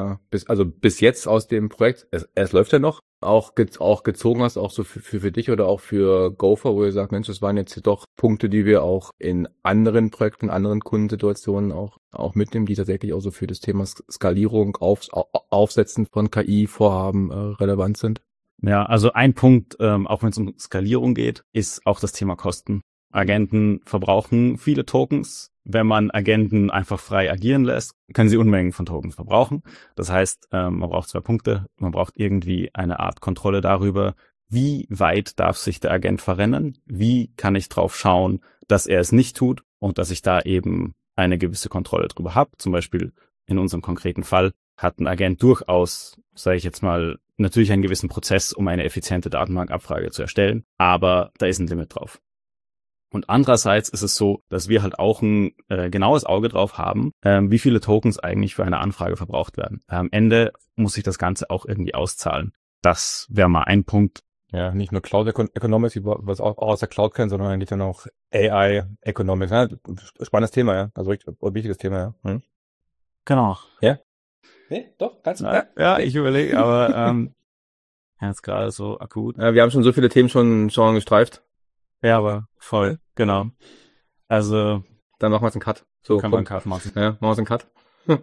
bis jetzt aus dem Projekt, es läuft ja noch, auch gezogen hast, auch so für dich oder auch für Gopher, wo ihr sagt, Mensch, das waren jetzt doch Punkte, die wir auch in anderen Projekten, anderen Kundensituationen auch mitnehmen, die tatsächlich auch so für das Thema Skalierung, Aufsetzen von KI-Vorhaben relevant sind? Ja, also ein Punkt, auch wenn es um Skalierung geht, ist auch das Thema Kosten. Agenten verbrauchen viele Tokens. Wenn man Agenten einfach frei agieren lässt, können sie Unmengen von Tokens verbrauchen. Das heißt, man braucht 2 Punkte. Man braucht irgendwie eine Art Kontrolle darüber, wie weit darf sich der Agent verrennen? Wie kann ich drauf schauen, dass er es nicht tut und dass ich da eben eine gewisse Kontrolle drüber habe? Zum Beispiel in unserem konkreten Fall hat ein Agent durchaus, sage ich jetzt mal, natürlich einen gewissen Prozess, um eine effiziente Datenbankabfrage zu erstellen, aber da ist ein Limit drauf. Und andererseits ist es so, dass wir halt auch ein genaues Auge drauf haben, wie viele Tokens eigentlich für eine Anfrage verbraucht werden. Am Ende muss sich das Ganze auch irgendwie auszahlen. Das wäre mal ein Punkt. Ja, nicht nur Cloud Economics, was auch aus der Cloud kennt, sondern eigentlich dann auch AI Economics. Ja, spannendes Thema, ja. Also ein wichtiges Thema, ja. Hm. Genau. Ja? Nee, doch, ganz klar. Ja, ich überlege, aber jetzt gerade so akut. Ja, wir haben schon so viele Themen schon gestreift. Ja, aber voll, genau. Also dann machen wir jetzt einen Cut. So kann man einen Cut machen. Ja, machen wir jetzt einen Cut.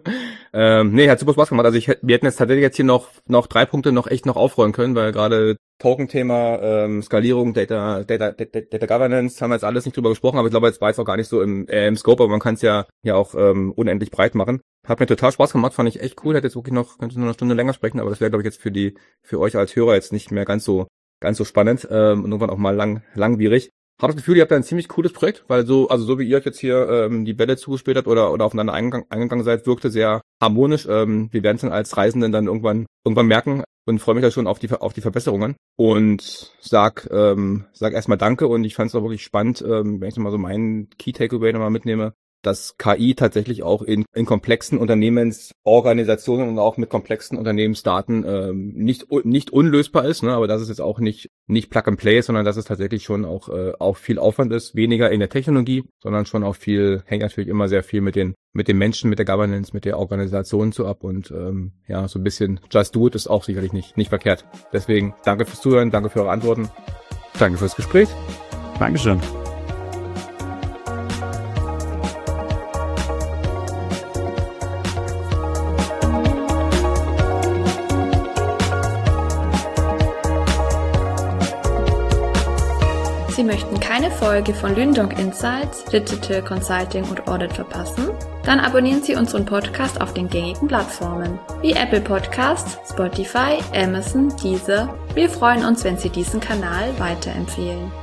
Nee, hat super Spaß gemacht. Also wir hätten jetzt tatsächlich jetzt hier noch 3 Punkte noch aufrollen können, weil gerade Token-Thema, Skalierung, Data Governance, haben wir jetzt alles nicht drüber gesprochen, aber ich glaube, jetzt war es auch gar nicht so im Scope, aber man kann es ja auch unendlich breit machen. Hat mir total Spaß gemacht, fand ich echt cool. Hätte jetzt wirklich könnte nur eine Stunde länger sprechen, aber das wäre, glaube ich, jetzt für euch als Hörer jetzt nicht mehr ganz so spannend und irgendwann auch mal langwierig. habe das Gefühl, ihr habt da ein ziemlich cooles Projekt, weil so wie ihr euch jetzt hier die Bälle zugespielt habt oder aufeinander eingegangen seid, wirkte sehr harmonisch. Wir werden es dann als Reisenden dann irgendwann merken und freue mich da schon auf die Verbesserungen und sag erstmal Danke und ich fand es auch wirklich spannend, wenn ich nochmal so meinen Key Takeaway nochmal mitnehme, dass KI tatsächlich auch in komplexen Unternehmensorganisationen und auch mit komplexen Unternehmensdaten nicht unlösbar ist, ne? Aber dass es jetzt auch nicht Plug and Play ist, sondern dass es tatsächlich schon auch viel Aufwand ist, weniger in der Technologie, sondern schon auch hängt natürlich immer sehr viel mit den Menschen, mit der Governance, mit der Organisation so ab und so ein bisschen Just Do It ist auch sicherlich nicht verkehrt. Deswegen danke fürs Zuhören, danke für eure Antworten, danke fürs Gespräch. Dankeschön. Sie möchten keine Folge von Lyndong Insights, Digital Consulting und Audit verpassen? Dann abonnieren Sie unseren Podcast auf den gängigen Plattformen wie Apple Podcasts, Spotify, Amazon, Deezer. Wir freuen uns, wenn Sie diesen Kanal weiterempfehlen.